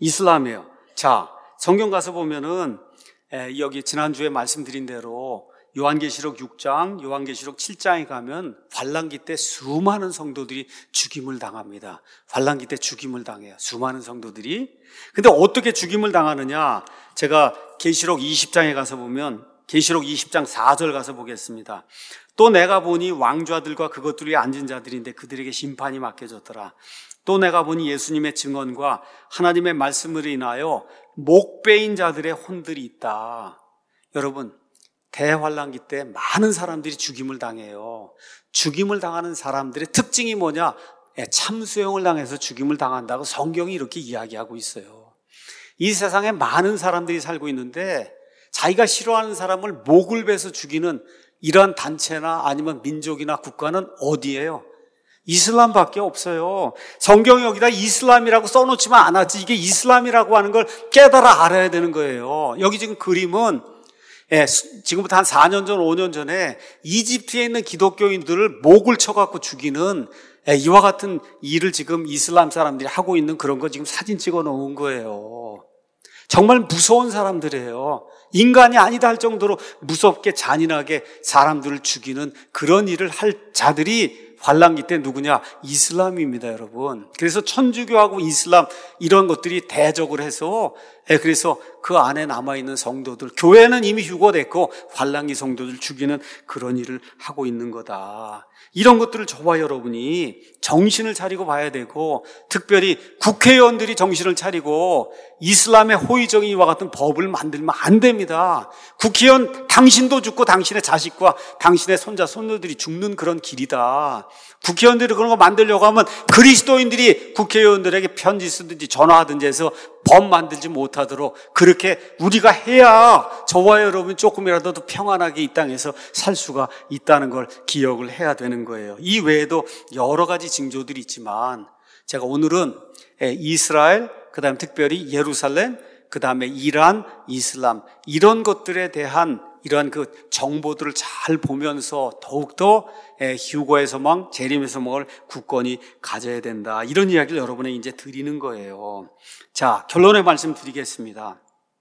이슬람이에요. 자, 성경 가서 보면은 여기 지난주에 말씀드린 대로 요한계시록 육 장, 요한계시록 칠 장에 가면 환란기 때 수많은 성도들이 죽임을 당합니다. 환란기 때 죽임을 당해요. 수많은 성도들이. 근데 어떻게 죽임을 당하느냐? 제가 계시록 이십 장에 가서 보면 계시록 이십 장 사 절 가서 보겠습니다. 또 내가 보니 왕좌들과 그것들 위에 앉은 자들인데 그들에게 심판이 맡겨졌더라. 또 내가 보니 예수님의 증언과 하나님의 말씀을 인하여 목베인 자들의 혼들이 있다. 여러분, 대환란기 때 많은 사람들이 죽임을 당해요. 죽임을 당하는 사람들의 특징이 뭐냐? 참수형을 당해서 죽임을 당한다고 성경이 이렇게 이야기하고 있어요. 이 세상에 많은 사람들이 살고 있는데 자기가 싫어하는 사람을 목을 베서 죽이는 이러한 단체나 아니면 민족이나 국가는 어디예요? 이슬람밖에 없어요. 성경이 여기다 이슬람이라고 써놓지만 않았지. 이게 이슬람이라고 하는 걸 깨달아 알아야 되는 거예요. 여기 지금 그림은 예, 지금부터 한 사 년 전, 오 년 전에 이집트에 있는 기독교인들을 목을 쳐갖고 죽이는 예, 이와 같은 일을 지금 이슬람 사람들이 하고 있는 그런 거 지금 사진 찍어 놓은 거예요. 정말 무서운 사람들이에요. 인간이 아니다 할 정도로 무섭게 잔인하게 사람들을 죽이는 그런 일을 할 자들이 환란기 때 누구냐? 이슬람입니다, 여러분. 그래서 천주교하고 이슬람 이런 것들이 대적을 해서 그래서 그 안에 남아있는 성도들, 교회는 이미 휴거됐고 환란기 성도들 죽이는 그런 일을 하고 있는 거다. 이런 것들을 저와 여러분이 정신을 차리고 봐야 되고, 특별히 국회의원들이 정신을 차리고 이슬람의 호의적인 이와 같은 법을 만들면 안 됩니다. 국회의원 당신도 죽고 당신의 자식과 당신의 손자 손녀들이 죽는 그런 길이다. 국회의원들이 그런 거 만들려고 하면 그리스도인들이 국회의원들에게 편지 쓰든지 전화하든지 해서 법 만들지 못하도록 그렇게 우리가 해야 저와 여러분 조금이라도 더 평안하게 이 땅에서 살 수가 있다는 걸 기억을 해야 되는 거예요. 이 외에도 여러 가지 징조들이 있지만 제가 오늘은 이스라엘, 그 다음에 특별히 예루살렘, 그 다음에 이란, 이슬람 이런 것들에 대한 이러한 그 정보들을 잘 보면서 더욱더 휴거의 소망, 재림의 소망을 굳건히 가져야 된다. 이런 이야기를 여러분에게 이제 드리는 거예요. 자, 결론의 말씀 드리겠습니다.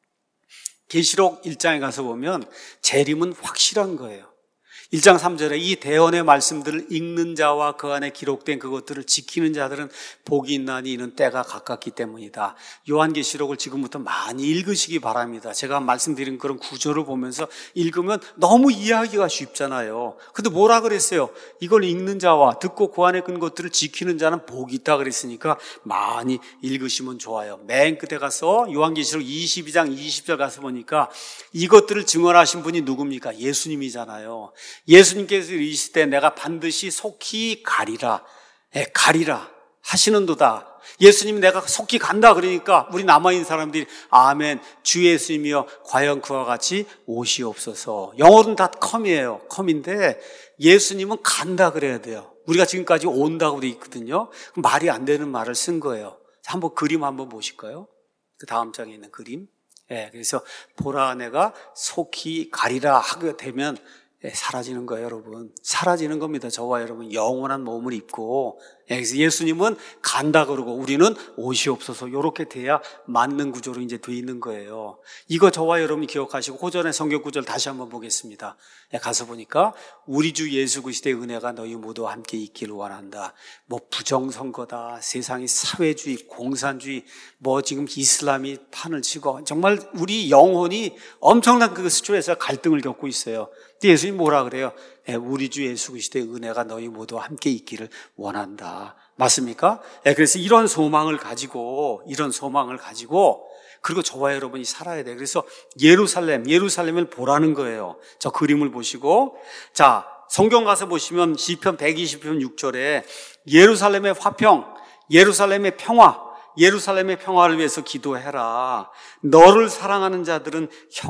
계시록 일 장에 가서 보면 재림은 확실한 거예요. 일 장 삼 절에 이 대언의 말씀들을 읽는 자와 그 안에 기록된 그것들을 지키는 자들은 복이 있나니 이는 때가 가깝기 때문이다. 요한계시록을 지금부터 많이 읽으시기 바랍니다. 제가 말씀드린 그런 구조를 보면서 읽으면 너무 이해하기가 쉽잖아요. 근데 뭐라 그랬어요? 이걸 읽는 자와 듣고 그 안에 든 것들을 지키는 자는 복이 있다 그랬으니까 많이 읽으시면 좋아요. 맨 끝에 가서 요한계시록 이십이 장 이십 절 가서 보니까 이것들을 증언하신 분이 누굽니까? 예수님이잖아요. 예수님께서 이르실 때 내가 반드시 속히 가리라, 예, 가리라 하시는도다. 예수님이 내가 속히 간다 그러니까 우리 남아있는 사람들이 아멘, 주 예수님이여 과연 그와 같이 오시옵소서. 영어로는 다 come이에요. come인데 예수님은 간다 그래야 돼요. 우리가 지금까지 온다고 돼 있거든요. 말이 안 되는 말을 쓴 거예요. 한번 그림 한번 보실까요? 그 다음 장에 있는 그림. 예, 그래서 보라 내가 속히 가리라 하게 되면 사라지는 거예요, 여러분. 사라지는 겁니다. 저와 여러분 영원한 몸을 입고. 그래서 예수님은 간다 그러고 우리는 오시옵소서. 이렇게 돼야 맞는 구조로 이제 돼 있는 거예요. 이거 저와 여러분이 기억하시고 고전의 성경 구절 다시 한번 보겠습니다. 가서 보니까 우리 주 예수 그리스도의 은혜가 너희 모두와 함께 있기를 원한다. 뭐 부정선거다, 세상이 사회주의, 공산주의, 뭐 지금 이슬람이 판을 치고 정말 우리 영혼이 엄청난 그 스트레스와 갈등을 겪고 있어요. 근데 예수님 뭐라 그래요? 우리 주 예수 그리스도의 은혜가 너희 모두와 함께 있기를 원한다. 맞습니까? 그래서 이런 소망을 가지고 이런 소망을 가지고 그리고 저와 여러분이 살아야 돼요. 그래서 예루살렘, 예루살렘을 보라는 거예요. 저 그림을 보시고 자, 성경 가서 보시면 시편 백이십 편 육 절에 예루살렘의 화평, 예루살렘의 평화, 예루살렘의 평화를 위해서 기도해라. 너를 사랑하는 자들은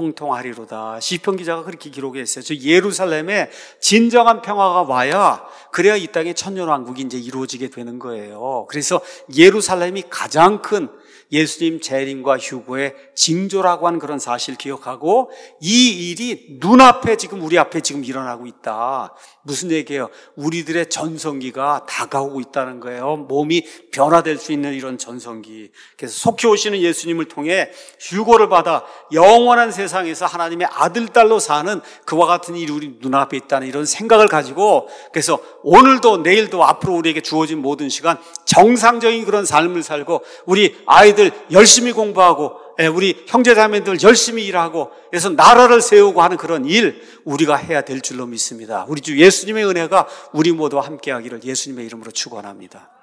형통하리로다. 시편 기자가 그렇게 기록했어요. 저 예루살렘에 진정한 평화가 와야 그래야 이 땅에 천년왕국이 이제 이루어지게 되는 거예요. 그래서 예루살렘이 가장 큰 예수님 재림과 휴거의 징조라고 하는 그런 사실을 기억하고 이 일이 눈앞에 지금 우리 앞에 지금 일어나고 있다. 무슨 얘기예요? 우리들의 전성기가 다가오고 있다는 거예요. 몸이 변화될 수 있는 이런 전성기. 그래서 속히 오시는 예수님을 통해 휴거를 받아 영원한 세상에서 하나님의 아들, 딸로 사는 그와 같은 일이 우리 눈앞에 있다는 이런 생각을 가지고, 그래서 오늘도 내일도 앞으로 우리에게 주어진 모든 시간 정상적인 그런 삶을 살고 우리 아이들 열심히 공부하고 우리 형제자매들 열심히 일하고 그래서 나라를 세우고 하는 그런 일 우리가 해야 될 줄로 믿습니다. 우리 주 예수님의 은혜가 우리 모두와 함께하기를 예수님의 이름으로 축원합니다.